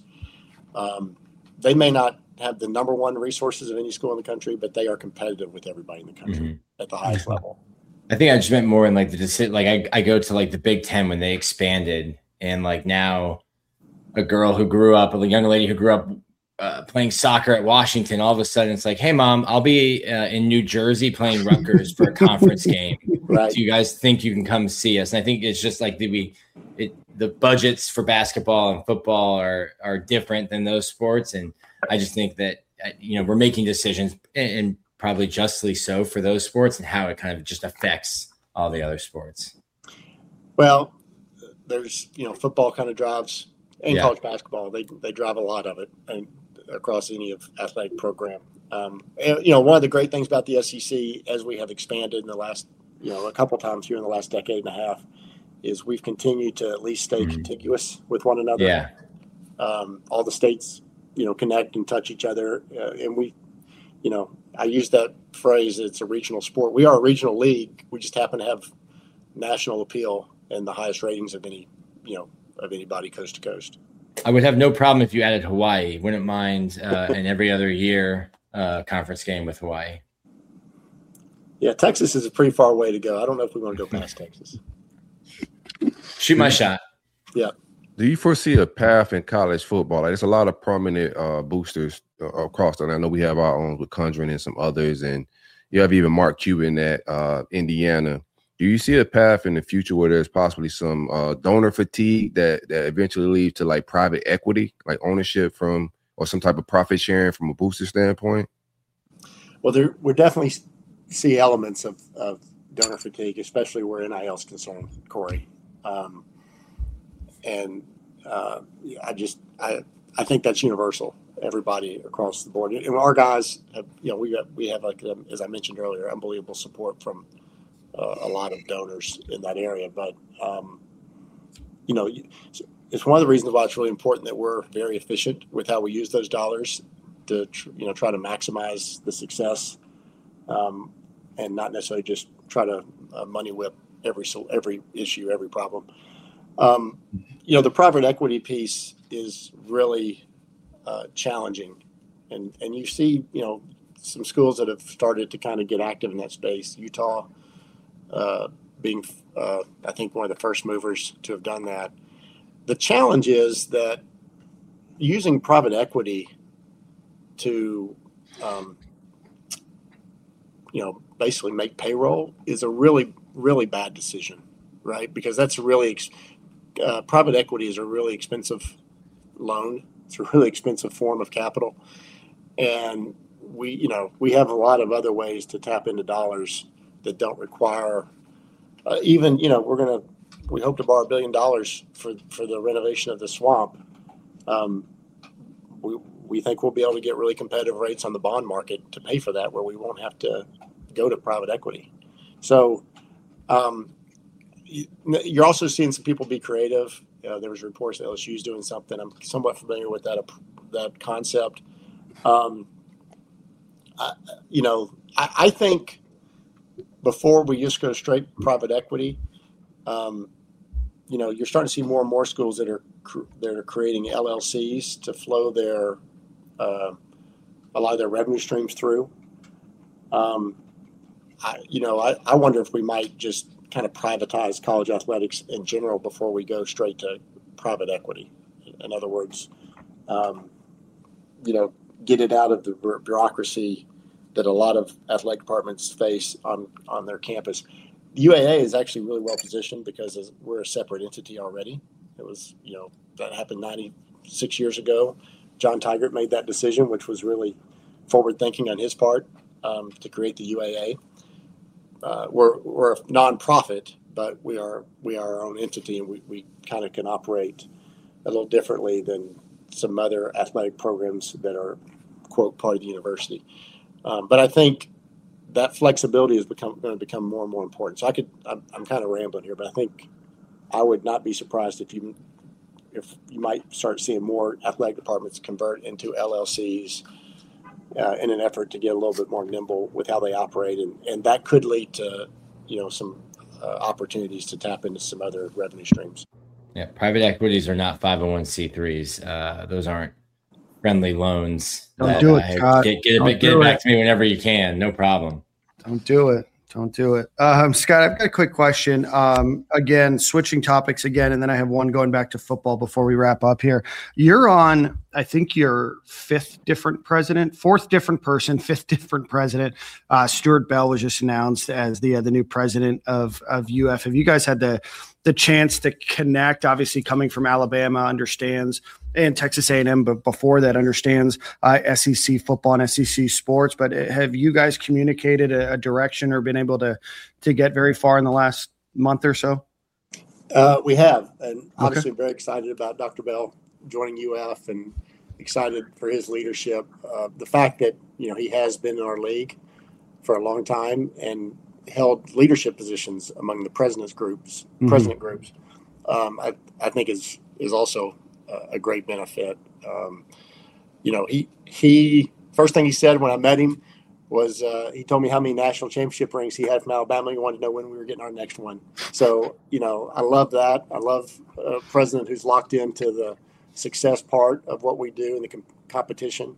they may not have the number one resources of any school in the country, but they are competitive with everybody in the country at the highest level. I think I just meant more in like I go to like the Big Ten when they expanded, and like now a young lady who grew up playing soccer at Washington, all of a sudden it's like, hey mom, I'll be in New Jersey playing Rutgers for a conference game. Right. Do you guys think you can come see us? And I think it's just like the budgets for basketball and football are different than those sports. And I just think that, we're making decisions, and probably justly so, for those sports and how it kind of just affects all the other sports. Well, there's, football kind of drives, and college basketball, they drive a lot of it, and across any of athletic program. One of the great things about the SEC, as we have expanded in the last, a couple times here in the last decade and a half, is we've continued to at least stay contiguous with one another. Yeah. All the states, connect and touch each other. And we, I use that phrase, it's a regional sport. We are a regional league. We just happen to have national appeal and the highest ratings of anybody coast to coast. I would have no problem if you added Hawaii. Wouldn't mind an every other year conference game with Hawaii. Yeah, Texas is a pretty far way to go. I don't know if we want to go past Texas. Shoot my shot. Yeah. Do you foresee a path in college football? Like, there's a lot of prominent boosters across the. I know we have our own with Conjuring and some others, and you have even Mark Cuban at Indiana. Do you see a path in the future where there's possibly some donor fatigue that eventually leads to like private equity, like ownership from, or some type of profit sharing from a booster standpoint? Well, we definitely see elements of donor fatigue, especially where NIL is concerned, Corey. I think that's universal. Everybody across the board, and our guys have, we have like, as I mentioned earlier, unbelievable support from a lot of donors in that area. But it's one of the reasons why it's really important that we're very efficient with how we use those dollars to try to maximize the success, and not necessarily just try to money whip every issue, every problem. The private equity piece is really challenging, and you see some schools that have started to kind of get active in that space. Utah being I think one of the first movers to have done that. The challenge is that using private equity to basically make payroll is a really, really bad decision, right? Because that's private equity is a really expensive loan. It's a really expensive form of capital. And we have a lot of other ways to tap into dollars that don't require we hope to borrow $1 billion for the renovation of the swamp. We think we'll be able to get really competitive rates on the bond market to pay for that, where we won't have to go to private equity. So you're also seeing some people be creative. There was reports that LSU is doing something. I'm somewhat familiar with that concept. I think before we just go straight private equity, you're starting to see more and more schools that are creating LLCs to flow a lot of their revenue streams through. I wonder if we might just kind of privatize college athletics in general before we go straight to private equity. In other words, get it out of the bureaucracy that a lot of athletic departments face on their campus. The UAA is actually really well positioned because we're a separate entity already. It was, that happened 96 years ago. John Tigert made that decision, which was really forward thinking on his part, to create the UAA. We're a nonprofit, but we are our own entity, and we kind of can operate a little differently than some other athletic programs that are, quote, part of the university. But I think that flexibility is going to become more and more important. So I'm kind of rambling here, but I think I would not be surprised if you might start seeing more athletic departments convert into LLCs in an effort to get a little bit more nimble with how they operate, and that could lead to some opportunities to tap into some other revenue streams. Yeah, private equities are not 501c3s. Those aren't friendly loans. Don't do it, Scott. Get it back to me whenever you can. No problem. Don't do it. Scott, I've got a quick question. Again, switching topics again, and then I have one going back to football before we wrap up here. You're on, I think, your fourth different president, Stuart Bell was just announced as the new president of UF. Have you guys had the chance to connect? Obviously, coming from Alabama, understands, and Texas A&M, but before that understands SEC football and SEC sports. But have you guys communicated a direction or been able to get very far in the last month or so? We have, and obviously very excited about Dr. Bell joining UF and excited for his leadership. The fact that he has been in our league for a long time and held leadership positions among the president groups, I think is also a great benefit. He first thing he said when I met him was he told me how many national championship rings he had from Alabama. He wanted to know when we were getting our next one. So, I love that. I love a president who's locked into the success part of what we do in the competition.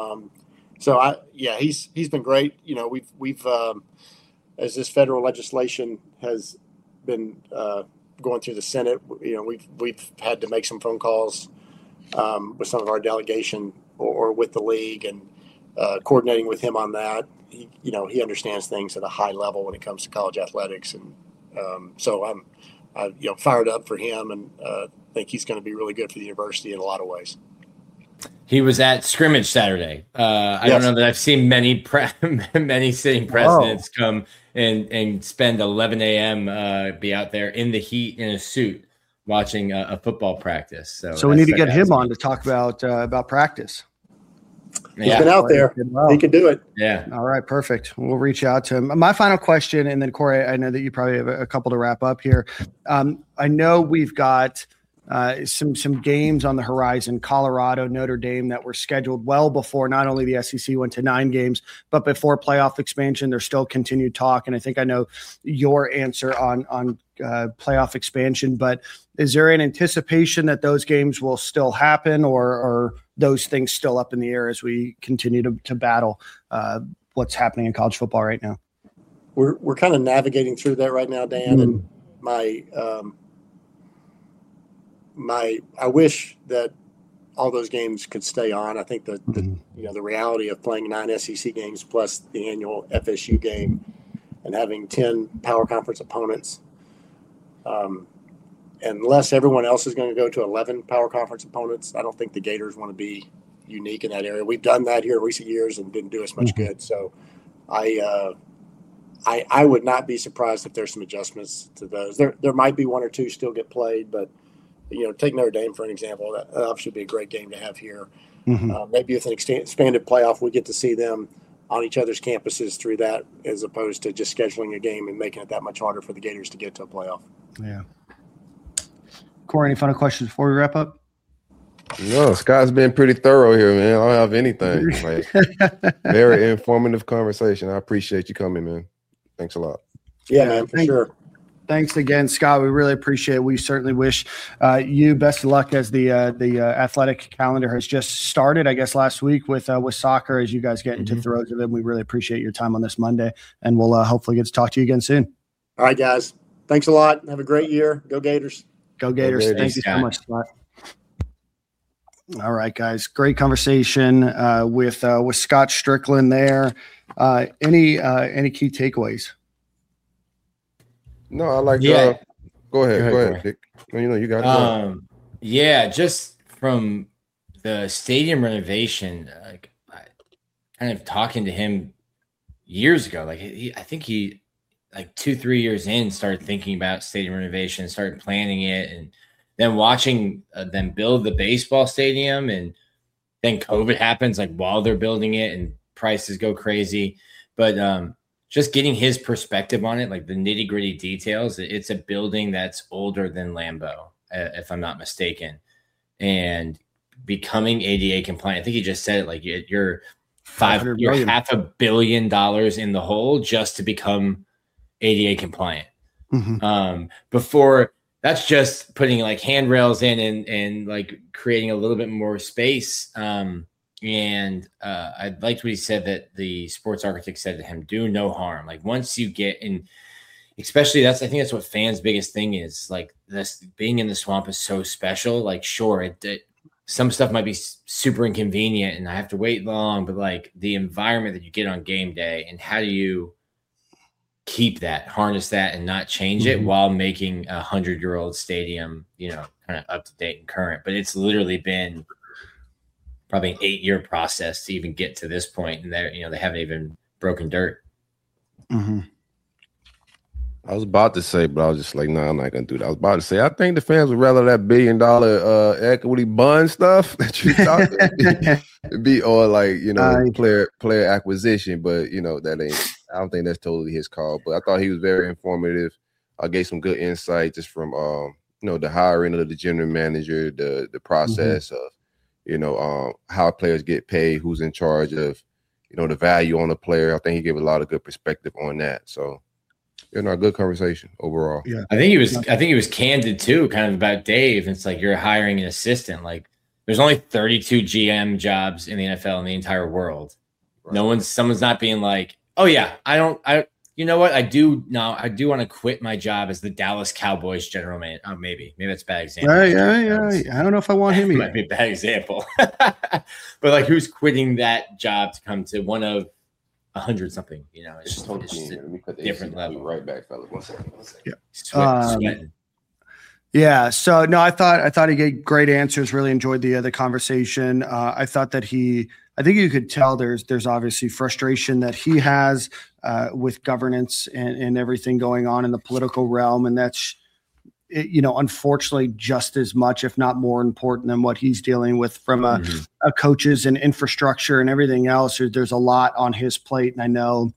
He's been great. We've as this federal legislation has been going through the Senate, we've had to make some phone calls with some of our delegation or with the league and coordinating with him on that. He understands things at a high level when it comes to college athletics, and so I'm fired up for him, and think he's going to be really good for the university in a lot of ways. He was at scrimmage Saturday. I don't know that I've seen many sitting presidents come and spend 11 a.m. Be out there in the heat in a suit watching a football practice. So we need to get him on to talk about practice. He's been out there. He can do it. Yeah. All right. Perfect. We'll reach out to him. My final question, and then Corey, I know that you probably have a couple to wrap up here. I know we've got some games on the horizon, Colorado, Notre Dame, that were scheduled well before not only the SEC went to 9 games, but before playoff expansion. There's still continued talk, and I think I know your answer on playoff expansion. But is there an anticipation that those games will still happen, or those things still up in the air as we continue to battle what's happening in college football right now? We're kind of navigating through that right now, Dan, and I wish that all those games could stay on. I think that the reality of playing 9 SEC games plus the annual FSU game and having 10 power conference opponents, unless everyone else is going to go to 11 power conference opponents, I don't think the Gators want to be unique in that area. We've done that here in recent years and didn't do us much good. So I would not be surprised if there's some adjustments to those. There might be 1 or 2 still get played, but take Notre Dame for an example. That obviously would be a great game to have here. Maybe with an expanded playoff, we get to see them on each other's campuses through that, as opposed to just scheduling a game and making it that much harder for the Gators to get to a playoff. Yeah. Corey, any final questions before we wrap up? No, Scott's been pretty thorough here, man. I don't have anything. Very informative conversation. I appreciate you coming, man. Thanks a lot. Yeah, man, for sure. Thanks again, Scott. We really appreciate it. We certainly wish you best of luck as the athletic calendar has just started, I guess, last week with soccer as you guys get into throes of it. We really appreciate your time on this Monday, and we'll hopefully get to talk to you again soon. All right, guys. Thanks a lot. Have a great year. Go Gators. Go Gators. Thank you so much, Scott. All right, guys. Great conversation with Scott Strickland there. Any key takeaways? No, I like. Yeah. Go ahead, Dick. You got it. Yeah, just from the stadium renovation, like kind of talking to him years ago. Like I think he like 2-3 years in started thinking about stadium renovation, started planning it, and then watching them build the baseball stadium, and then COVID happens like while they're building it, and prices go crazy. But just getting his perspective on it, like the nitty gritty details. It's a building that's older than Lambeau, if I'm not mistaken, and becoming ADA compliant. I think he just said it, like you're $500 million in the hole just to become ADA compliant. Mm-hmm. Before that's just putting like handrails in and like creating a little bit more space. And I liked what he said, that the sports architect said to him, do no harm. Like once you get in, especially I think that's what fans' biggest thing is. Like this being in the swamp is so special. Like, sure, some stuff might be super inconvenient and I have to wait long, but like the environment that you get on game day, and how do you keep that, harness that, and not change it while making a 100-year-old stadium, kind of up to date and current. But it's literally been probably an 8-year process to even get to this point, and they haven't even broken dirt. Mm-hmm. I was about to say, but I was just like, no, I'm not gonna do that. I was about to say, I think the fans would rather that $1 billion equity bond stuff that you thought be or like player acquisition, but that ain't. I don't think that's totally his call. But I thought he was very informative. I gave some good insight just from the hiring of the general manager, the process of how players get paid, who's in charge of the value on the player. I think he gave a lot of good perspective on that. So. A good conversation overall. Yeah, I think he was candid too, kind of about Dave. It's like you're hiring an assistant. Like there's only 32 GM jobs in the NFL in the entire world. Right. Someone's not being like, oh yeah, you know what? I do want to quit my job as the Dallas Cowboys general manager. Oh, maybe that's a bad example. Yeah. I don't know if I want him. Might be a bad example. But like, who's quitting that job to come to one of 100 something, it's just a different level. Right back, fellas. 1 second. Yeah. Sweating. Yeah. So no, I thought he gave great answers. Really enjoyed the conversation. I thought that I think you could tell there's obviously frustration that he has with governance and everything going on in the political realm, and that's unfortunately just as much, if not more important than what he's dealing with from a coaches and infrastructure and everything else. There's a lot on his plate. And I know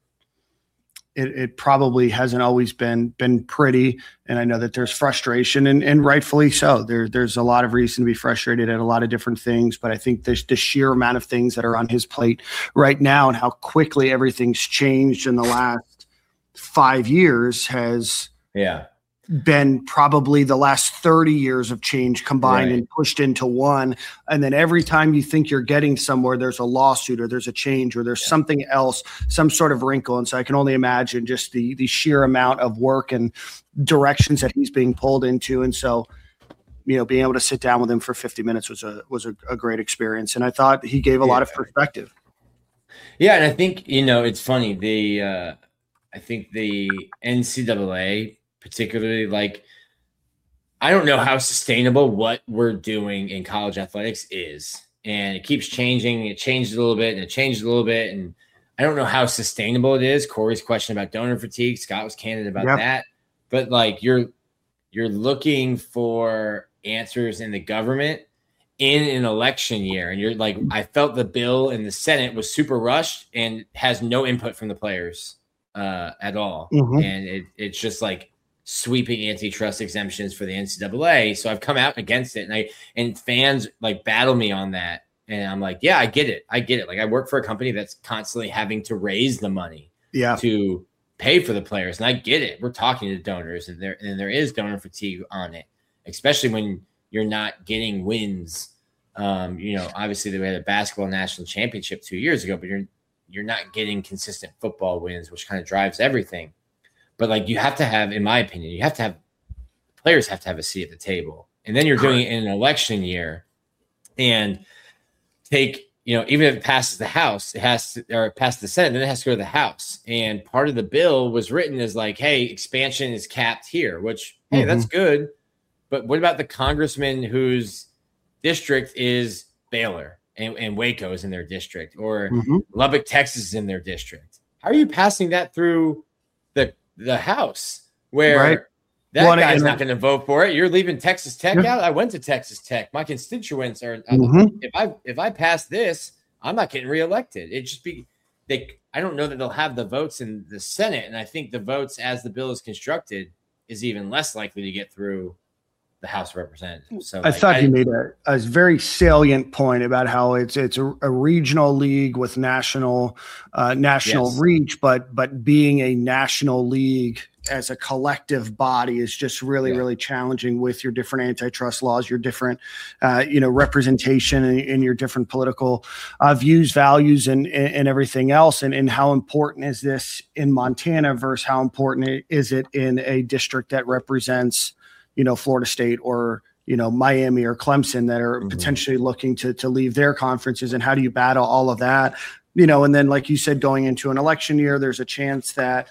it probably hasn't always been pretty. And I know that there's frustration and rightfully so. There's a lot of reason to be frustrated at a lot of different things, but I think there's the sheer amount of things that are on his plate right now and how quickly everything's changed in the last 5 years has been probably the last 30 years of change combined and pushed into one. And then every time you think you're getting somewhere, there's a lawsuit or there's a change or there's something else, some sort of wrinkle. And so I can only imagine just the sheer amount of work and directions that he's being pulled into. And so, being able to sit down with him for 50 minutes was a great experience. And I thought he gave a lot of perspective. Yeah. And I think, it's funny. I think the NCAA, particularly, like, I don't know how sustainable what we're doing in college athletics is. And it keeps changing. It changed a little bit and it changed a little bit. And I don't know how sustainable it is. Corey's question about donor fatigue. Scott was candid about that. But like you're looking for answers in the government in an election year. And you're like, I felt the bill in the Senate was super rushed and has no input from the players at all. And it's just like sweeping antitrust exemptions for the NCAA. So I've come out against it, and fans like battle me on that. And I'm like, yeah, I get it. Like I work for a company that's constantly having to raise the money to pay for the players. And I get it. We're talking to donors and there is donor fatigue on it, especially when you're not getting wins. Obviously we had a basketball national championship 2 years ago, but you're not getting consistent football wins, which kind of drives everything. But like you have to have, in my opinion, players have to have a seat at the table. And then you're doing it in an election year, and even if it passes the House, it passes the Senate, then it has to go to the House. And part of the bill was written as like, hey, expansion is capped here, which, hey, that's good. But what about the congressman whose district is Baylor and Waco is in their district, or Lubbock, Texas is in their district? How are you passing that through the House where that guy's not going to vote for it? You're leaving Texas Tech out. I went to Texas Tech. My constituents are. If I pass this, I'm not getting reelected. It just I don't know that they'll have the votes in the Senate, and I think the votes as the bill is constructed is even less likely to get through the House of Representatives. So I thought you made a very salient point about how it's a regional league with national reach, but being a national league as a collective body is just really challenging with your different antitrust laws, your different representation in your different political views, values, and everything else. And how important is this in Montana versus how important is it in a district that represents Florida State or, Miami or Clemson that are potentially looking to leave their conferences, and how do you battle all of that? And then, like you said, going into an election year, there's a chance that,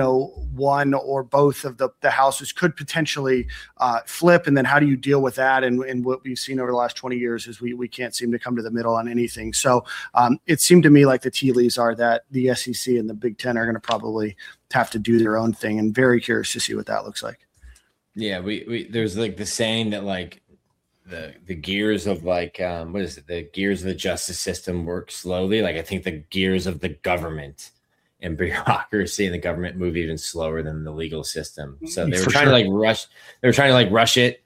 one or both of the houses could potentially flip. And then how do you deal with that? And what we've seen over the last 20 years is we can't seem to come to the middle on anything. So it seemed to me like the tea leaves are that the SEC and the Big Ten are going to probably have to do their own thing, and very curious to see what that looks like. Yeah, we there's like the saying that like the gears of like what is it? The gears of the justice system work slowly. Like I think the gears of the government and bureaucracy in the government move even slower than the legal system. So they were trying to rush. They were trying to rush it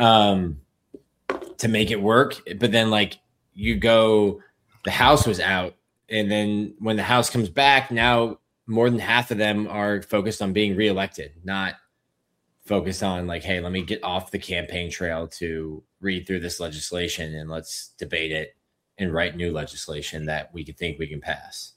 to make it work. But then the House was out, and then when the House comes back, now more than half of them are focused on being reelected, not focused on hey, let me get off the campaign trail to read through this legislation and let's debate it and write new legislation that we think we can pass.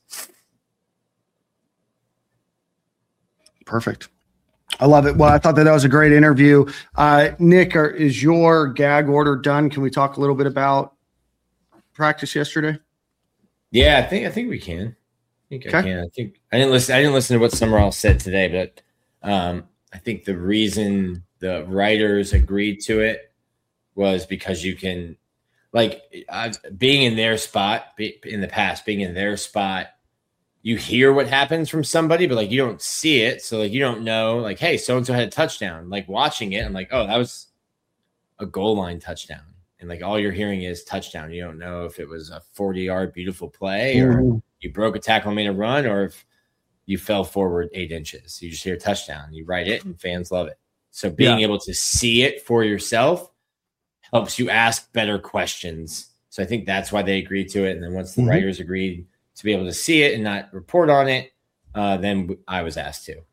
Perfect. I love it. Well, I thought that was a great interview. Nick, is your gag order done? Can we talk a little bit about practice yesterday? Yeah, I think we can. I can. I think I didn't listen to what Summerall said today, but I think the reason the writers agreed to it was because you can, being in their spot in the past, you hear what happens from somebody, but you don't see it. So you don't know, hey, so-and-so had a touchdown. Watching it, I'm oh, that was a goal line touchdown. And all you're hearing is touchdown. You don't know if it was a 40-yard beautiful play or you broke a tackle and made a run, or if you fell forward 8 inches. You just hear touchdown. You write it, and fans love it. So being able to see it for yourself helps you ask better questions. So I think that's why they agreed to it. And then once the writers agreed to be able to see it and not report on it, then I was asked to.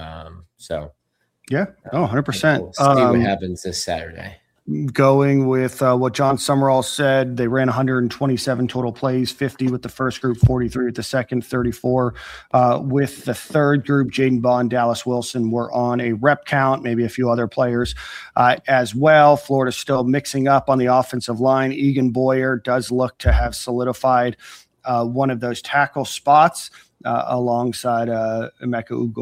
100%. We'll see what happens this Saturday. Going with what John Summerall said, they ran 127 total plays, 50 with the first group, 43 with the second, 34 with the third group. Jaden Bond, Dallas Wilson were on a rep count, maybe a few other players as well. Florida's still mixing up on the offensive line. Egan Boyer does look to have solidified one of those tackle spots alongside Emeka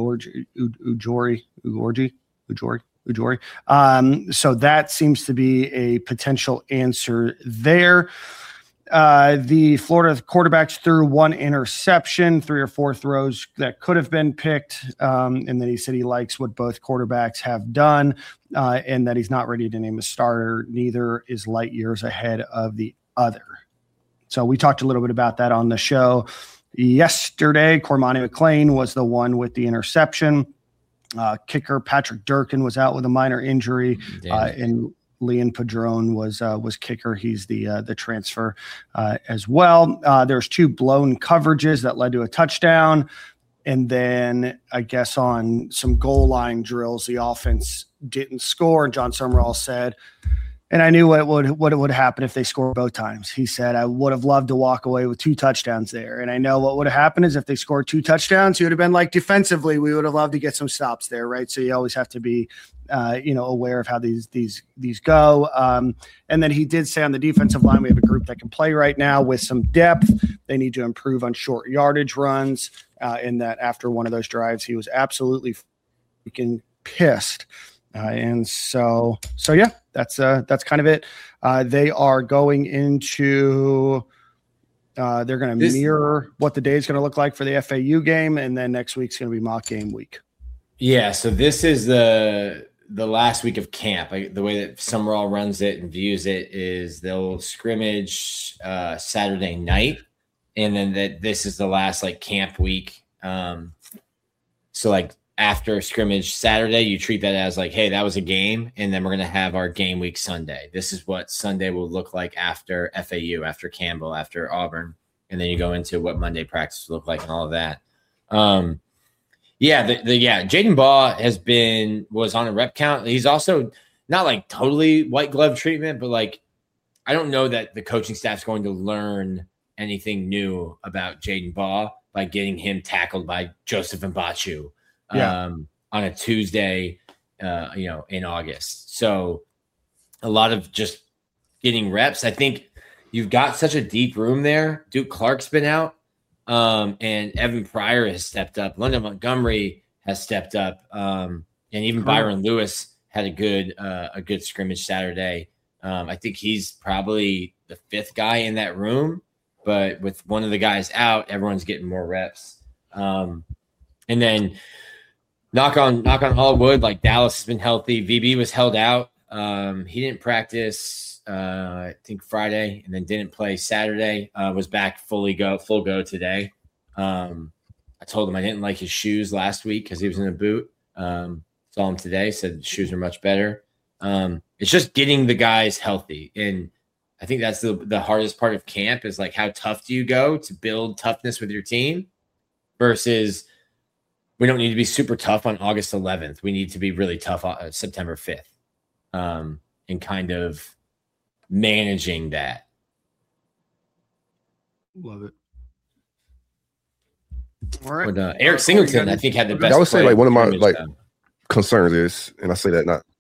Ujori. So that seems to be a potential answer there. The Florida quarterbacks threw one interception, 3 or 4 throws that could have been picked. And then he said he likes what both quarterbacks have done and that he's not ready to name a starter. Neither is light years ahead of the other. So we talked a little bit about that on the show yesterday. Cormani McClain was the one with the interception. Kicker Patrick Durkin was out with a minor injury, and Leon Padron was kicker. He's the transfer as well. There's 2 blown coverages that led to a touchdown, and then I guess on some goal line drills, the offense didn't score. And John Summerall said, and I knew what would happen if they scored both times. He said, I would have loved to walk away with 2 touchdowns there. And I know what would have happened is if they scored 2 touchdowns, he would have been defensively, we would have loved to get some stops there, right? So you always have to be aware of how these go. And then he did say on the defensive line, we have a group that can play right now with some depth. They need to improve on short yardage runs. In that after one of those drives, he was absolutely freaking pissed. And so yeah, that's kind of it. They are going into they're going to mirror what the day is going to look like for the FAU game, and then next week's going to be mock game week. Yeah, so this is the last week of camp. The way that Summerall runs it and views it is they'll scrimmage Saturday night, and then this is the last camp week. So after scrimmage Saturday, you treat that as hey, that was a game, and then we're going to have our game week Sunday. This is what Sunday will look like after FAU, after Campbell, after Auburn, and then you go into what Monday practice will look like and all of that. Jaden Baugh was on a rep count. He's also not totally white glove treatment, but I don't know that the coaching staff's going to learn anything new about Jaden Baugh by getting him tackled by Joseph Mbachu on a Tuesday, in August. So a lot of just getting reps. I think you've got such a deep room there. Duke Clark's been out. And Evan Pryor has stepped up. London Montgomery has stepped up. And even Byron Lewis had a good scrimmage Saturday. I think he's probably the fifth guy in that room, but with one of the guys out, everyone's getting more reps. And then knock on all wood, Dallas has been healthy. VB was held out. He didn't practice, I think Friday, and then didn't play Saturday. Was back full go today. I told him I didn't like his shoes last week because he was in a boot. Saw him today, said the shoes are much better. It's just getting the guys healthy. And I think that's the hardest part of camp is how tough do you go to build toughness with your team versus we don't need to be super tough on August 11th. We need to be really tough on September 5th. And kind of managing that. Love it. All right. But, Eric Singleton, I think, had the best. I would say one of my concerns is, and I say that not.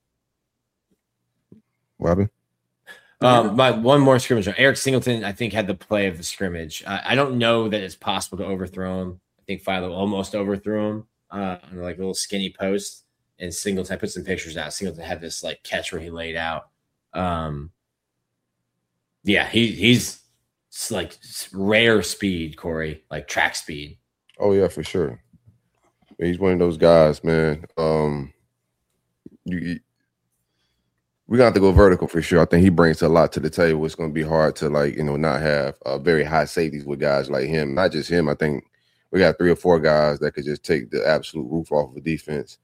What happened? My one more scrimmage. Eric Singleton, I think, had the play of the scrimmage. I don't know that it's possible to overthrow him. I think Philo almost overthrew him on a little skinny post. And Singleton, I put some pictures out. Singleton had this catch where he laid out. He's rare speed, Corey, track speed. Oh yeah, for sure. He's one of those guys, man. We're gonna have to go vertical for sure. I think he brings a lot to the table. It's gonna be hard to not have very high safeties with guys like him. Not just him. I think we got 3 or 4 guys that could just take the absolute roof off of the defense.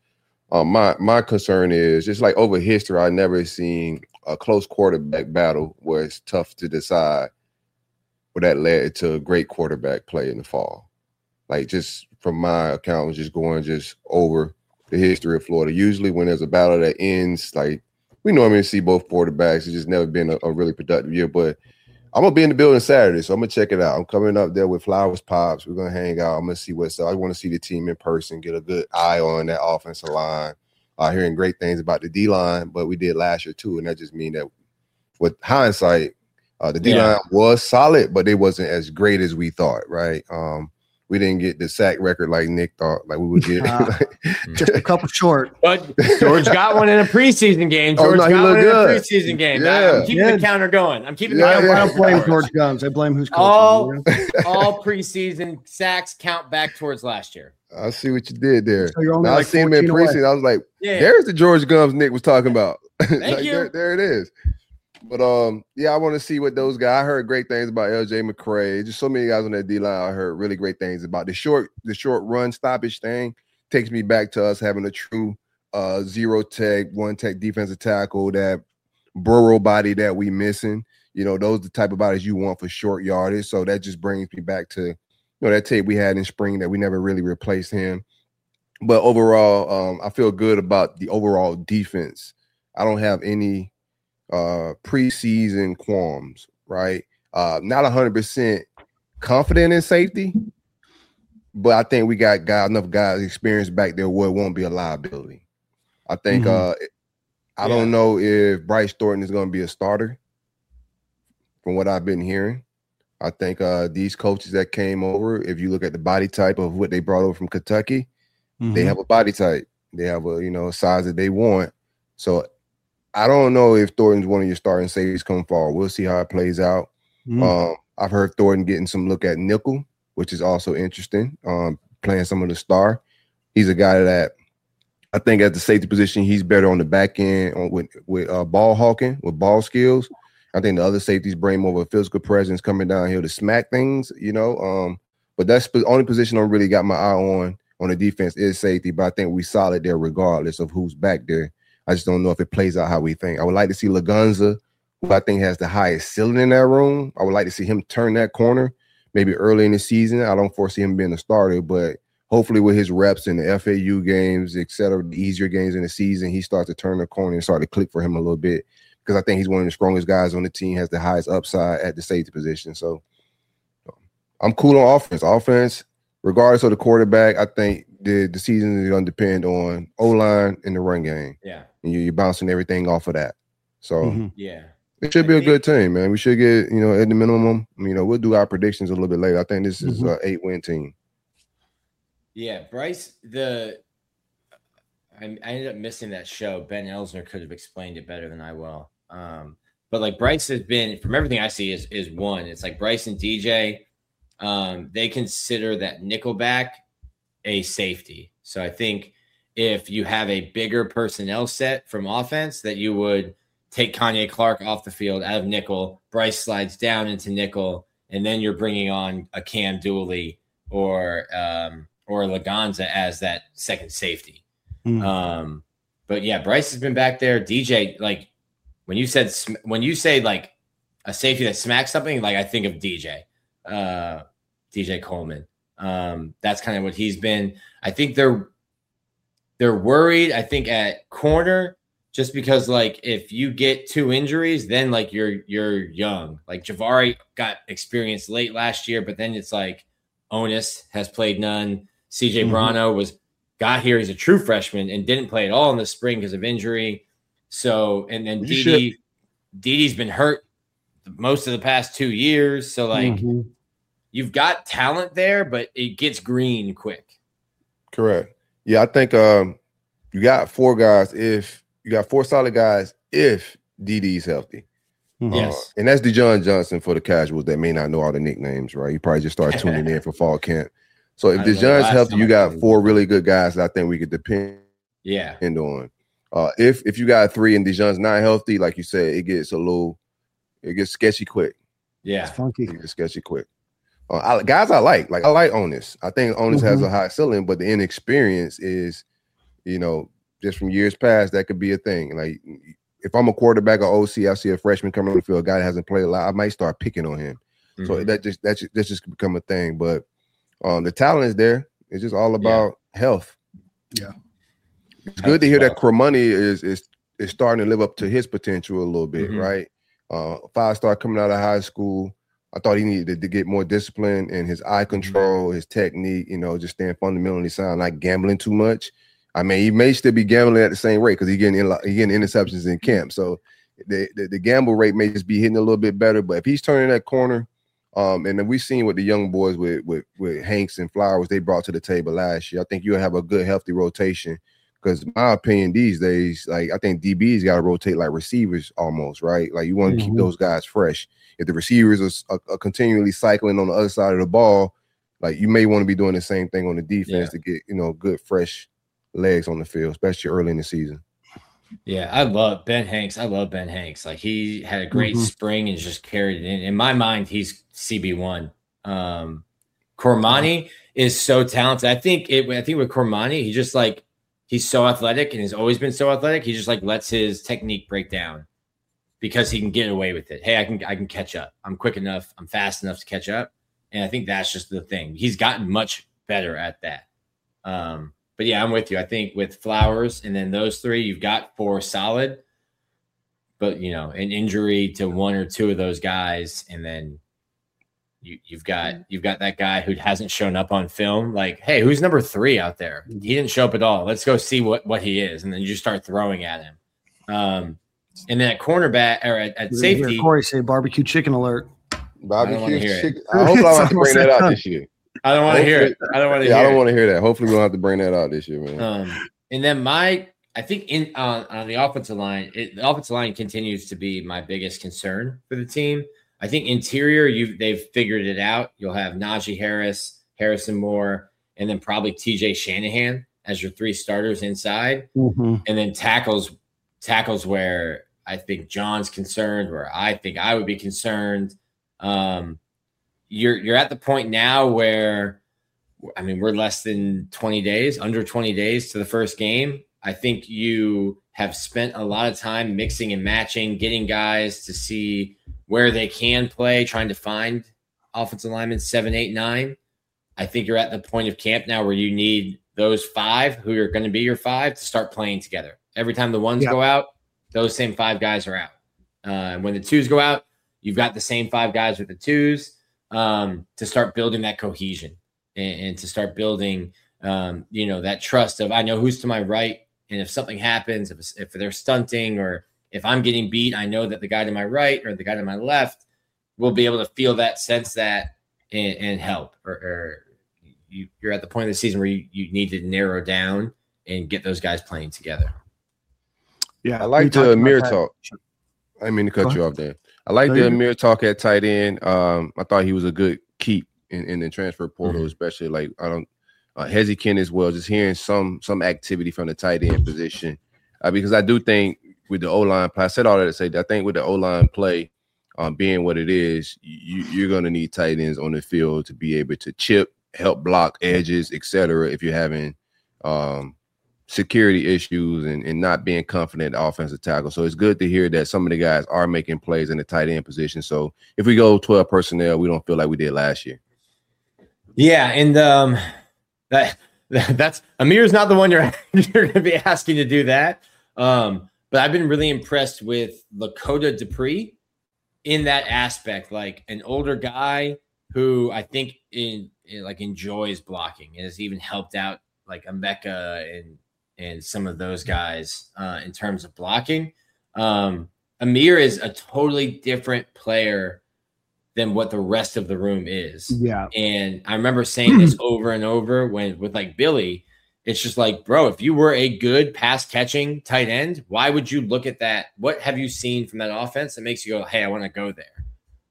My concern is just over history, I've never seen a close quarterback battle where it's tough to decide where that led to a great quarterback play in the fall. Just from my account, just going over the history of Florida. Usually when there's a battle that ends, we normally see both quarterbacks. It's just never been a really productive year, but I'm going to be in the building Saturday, so I'm going to check it out. I'm coming up there with Flowers Pops. We're going to hang out. I'm going to see what's up. I want to see the team in person, get a good eye on that offensive line. Hearing great things about the D-line, but we did last year too, and that just means that with hindsight, the D-line was solid, but it wasn't as great as we thought, right? We didn't get the sack record like Nick thought we would get. Just a couple short. But George got one in a preseason game. George got one in a preseason game. Yeah. I'm keeping the counter going. I don't blame George Gumbs. I blame who's coaching. All preseason sacks count back towards last year. I see what you did there. So I seen him in preseason. I was like, there's the George Gumbs Nick was talking about. Thank you. There it is. But I want to see what those guys. I heard great things about LJ McCray. Just so many guys on that D line. I heard really great things about the short run stoppage thing. Takes me back to us having a true 0-tech, 1-tech defensive tackle, that burrow body that we missing. Those are the type of bodies you want for short yardage. So that just brings me back to that tape we had in spring that we never really replaced him. But overall, I feel good about the overall defense. I don't have any preseason qualms, right? Not 100% confident in safety, but I think we got enough guys experienced back there where it won't be a liability. I think I don't know if Bryce Thornton is going to be a starter from what I've been hearing. I think these coaches that came over, if you look at the body type of what they brought over from Kentucky, they have a body type. They have a size that they want. So I don't know if Thornton's one of your starting safeties come forward. We'll see how it plays out. I've heard Thornton getting some look at nickel, which is also interesting, playing some of the star. He's a guy that I think at the safety position, he's better on the back end with ball hawking, with ball skills. I think the other safeties bring more of a physical presence coming down here to smack things, But that's the only position I really got my eye on the defense is safety. But I think we solid there regardless of who's back there. I just don't know if it plays out how we think. I would like to see Lagunza, who I think has the highest ceiling in that room. I would like to see him turn that corner maybe early in the season. I don't foresee him being a starter, but hopefully with his reps in the FAU games, et cetera, the easier games in the season, he starts to turn the corner and start to click for him a little bit because I think he's one of the strongest guys on the team, has the highest upside at the safety position. So I'm cool on offense. Offense, regardless of the quarterback, I think the season is going to depend on O-line and the run game. Yeah. And you're bouncing everything off of that. So yeah. It should be a good team, man. We should get, at the minimum, we'll do our predictions a little bit later. I think this is an 8-win team. Yeah, Bryce, I ended up missing that show. Ben Elsner could have explained it better than I will. But like Bryce has been, from everything I see, is one. It's like Bryce and DJ, they consider that nickelback a safety. So I think if you have a bigger personnel set from offense, that you would take Kanye Clark off the field out of nickel, Bryce slides down into nickel, and then you're bringing on a Cam Dooley or Laganza as that second safety. But yeah, Bryce has been back there. DJ, like when you say like a safety that smacks something, like I think of DJ Coleman. That's kind of what he's been. I think they're worried. I think at corner, just because like if you get 2 injuries, then like you're young. Like Jabari got experience late last year, but then it's like Onis has played none. CJ Brano got here. He's a true freshman and didn't play at all in the spring because of injury. So, and then Didi's been hurt most of the past 2 years. So like you've got talent there, but it gets green quick. Correct. Yeah. I think you got 4 guys. If you got 4 solid guys, if DD's healthy. Yes. And that's DeJohn Johnson for the casuals that may not know all the nicknames, right? You probably just started tuning in for fall camp. So if DeJohn's healthy, you got 4 really good guys that I think we could depend on. If you got 3 and DeJohn's not healthy, like you said, it gets sketchy quick. Yeah. It's funky. It gets sketchy quick. Guys I like Onis. I think Onis has a high ceiling, but the inexperience is, just from years past, that could be a thing. Like if I'm a quarterback or OC, I see a freshman coming on the field, a guy that hasn't played a lot, I might start picking on him. So that just become a thing. But the talent is there. It's just all about health. Yeah. It's good to hear that Cremoni is starting to live up to his potential a little bit, right? 5-star coming out of high school. I thought he needed to get more discipline in his eye control, his technique, just staying fundamentally sound, not gambling too much. I mean, he may still be gambling at the same rate because he's getting interceptions in camp. So the gamble rate may just be hitting a little bit better. But if he's turning that corner, and then we've seen what the young boys with Hanks and Flowers they brought to the table last year. I think you'll have a good, healthy rotation. Because in my opinion, these days, like I think DBs got to rotate like receivers almost, right? Like you want to keep those guys fresh. If the receivers are continually cycling on the other side of the ball, like you may want to be doing the same thing on the defense to get good, fresh legs on the field, especially early in the season. Yeah, I love Ben Hanks. Like he had a great spring and just carried it in. In my mind, he's CB1. Cormani is so talented. I think with Cormani, he just like he's so athletic and has always been so athletic. He just like lets his technique break down because he can get away with it. Hey, I can catch up. I'm quick enough. I'm fast enough to catch up. And I think that's just the thing. He's gotten much better at that. But yeah, I'm with you. I think with Flowers and then those 3, you've got 4 solid, but an injury to 1 or 2 of those guys, and then you've got that guy who hasn't shown up on film. Like, hey, who's number 3 out there? He didn't show up at all. Let's go see what he is, and then you just start throwing at him. And then at cornerback or at safety, Corey say barbecue chicken alert. Barbecue chicken. I hope I don't have to bring that out this year. I don't want to hear it. I don't want to. Yeah, I don't want to hear that. Hopefully, we don't have to bring that out this year, man. And then I think on the offensive line, the offensive line continues to be my biggest concern for the team. I think interior, they've figured it out. You'll have Najee Harris, Harrison Moore, and then probably TJ Shanahan as your 3 starters inside. Mm-hmm. And then tackles where I think John's concerned, where I think I would be concerned. You're at the point now where, I mean, we're less than 20 days, under 20 days to the first game. I think you have spent a lot of time mixing and matching, getting guys to see where they can play, trying to find offensive linemen 7, 8, 9. I think you're at the point of camp now where you need those 5 who are going to be your 5 to start playing together. Every time the 1s go out, those same 5 guys are out. When the 2s go out, you've got the same 5 guys with the 2s to start building that cohesion and to start building, that trust of I know who's to my right. And if something happens, if they're stunting or if I'm getting beat, I know that the guy to my right or the guy to my left will be able to feel that, sense that, and help. Or you're at the point of the season where you need to narrow down and get those guys playing together. Yeah, I like the Amir talk. I didn't mean to cut you off there. I like the Amir talk at tight end. I thought he was a good keep in the transfer portal, especially like Hezzy Kent as well. Just hearing some activity from the tight end position, because I do think with the O-line play, I said all that to say that I think with the O-line play being what it is, you're going to need tight ends on the field to be able to chip, help block edges, etc. If you're having security issues and not being confident at offensive tackle. So it's good to hear that some of the guys are making plays in the tight end position. So if we go 12 personnel, we don't feel like we did last year. Yeah, and that's Amir's not the one you're going to be asking to do that. But I've been really impressed with Lakota Dupree in that aspect, like an older guy who I think enjoys blocking and has even helped out like Emeka and some of those guys in terms of blocking. Amir is a totally different player than what the rest of the room is. Yeah. And I remember saying this over and over with like Billy, it's just like, bro, if you were a good pass catching tight end, why would you look at that? What have you seen from that offense that makes you go, hey, I want to go there?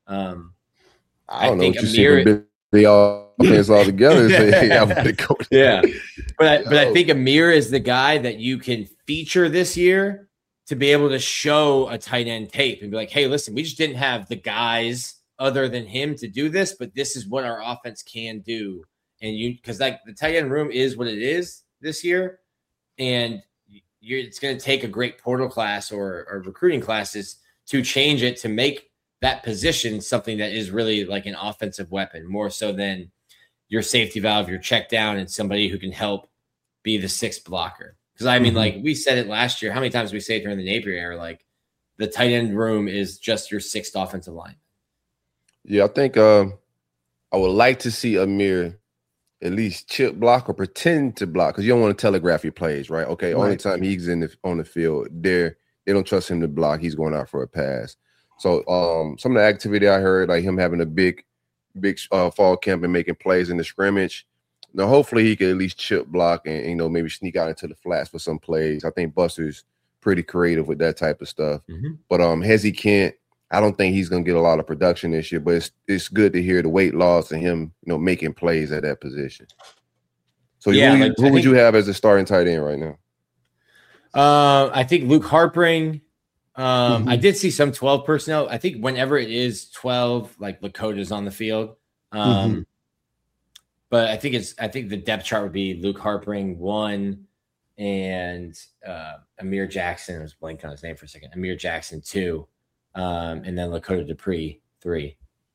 I don't know what you see from Billy offense all together. Yeah. But I think Amir is the guy that you can feature this year to be able to show a tight end tape and be like, hey, listen, we just didn't have the guys other than him to do this, but this is what our offense can do. And because like the tight end room is what it is this year, and it's going to take a great portal class or recruiting classes to change it to make that position something that is really like an offensive weapon, more so than your safety valve, your check down, and somebody who can help be the 6th blocker. Because I mean, like we said it last year, how many times we say it during the Napier era, like the tight end room is just your 6th offensive line. Yeah, I think I would like to see Amir at least chip block or pretend to block, because you don't want to telegraph your plays, right? Okay, right. Only time he's on the field, they don't trust him to block. He's going out for a pass. So some of the activity I heard, like him having a big fall camp and making plays in the scrimmage. Now, hopefully he could at least chip block and maybe sneak out into the flats for some plays. I think Buster's pretty creative with that type of stuff. Mm-hmm. But Hezzy Kent, I don't think he's going to get a lot of production this year, but it's good to hear the weight loss and him, making plays at that position. So who would you have as a starting tight end right now? I think Luke Harpring. I did see some 12 personnel. I think whenever it is 12, like Lakota's on the field. But I think the depth chart would be Luke Harpring 1 and Amir Jackson. I was blanking on his name for a second. Amir Jackson 2. And then Lakota Dupree 3.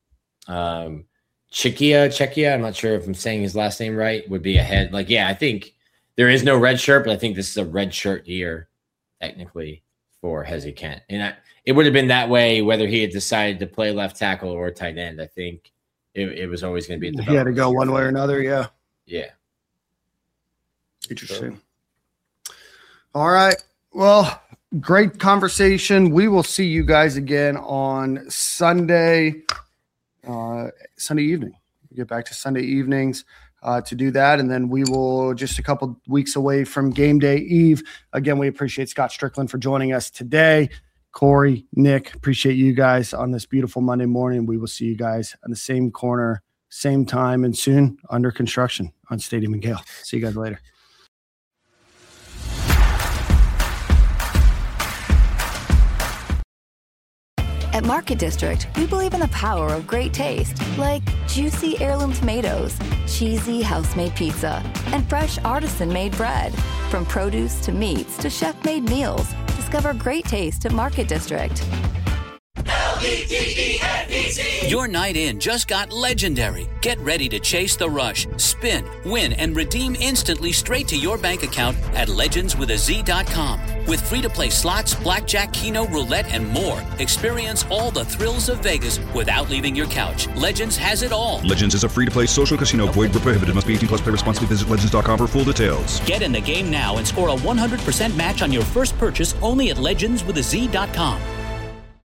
Chekia, I'm not sure if I'm saying his last name right, would be ahead. Like, yeah, I think there is no red shirt, but I think this is a red shirt year, technically, for Hezzy Kent. And it would have been that way whether he had decided to play left tackle or tight end. I think it was always going to be a He had to go one way or another. Yeah. Yeah. Interesting. All right. Well, great conversation. We will see you guys again on Sunday evening. We get back to Sunday evenings to do that. And then we will just a couple weeks away from game day eve. Again, we appreciate Scott Strickland for joining us today. Corey, Nick, appreciate you guys on this beautiful Monday morning. We will see you guys on the same corner, same time, and soon under construction on Stadium and Gale. See you guys later. At Market District, we believe in the power of great taste, like juicy heirloom tomatoes, cheesy house-made pizza, and fresh artisan-made bread. From produce to meats to chef-made meals, discover great taste at Market District. L-E-G-E-N-E-T. Your night in just got legendary. Get ready to chase the rush, spin, win, and redeem instantly straight to your bank account at legendswithaz.com. With free-to-play slots, blackjack, keno, roulette, and more, experience all the thrills of Vegas without leaving your couch. Legends has it all. Legends is a free-to-play social casino. Void where prohibited. Must be 18 plus. Play responsibly. Visit legends.com for full details. Get in the game now and score a 100% match on your first purchase only at legendswithaz.com.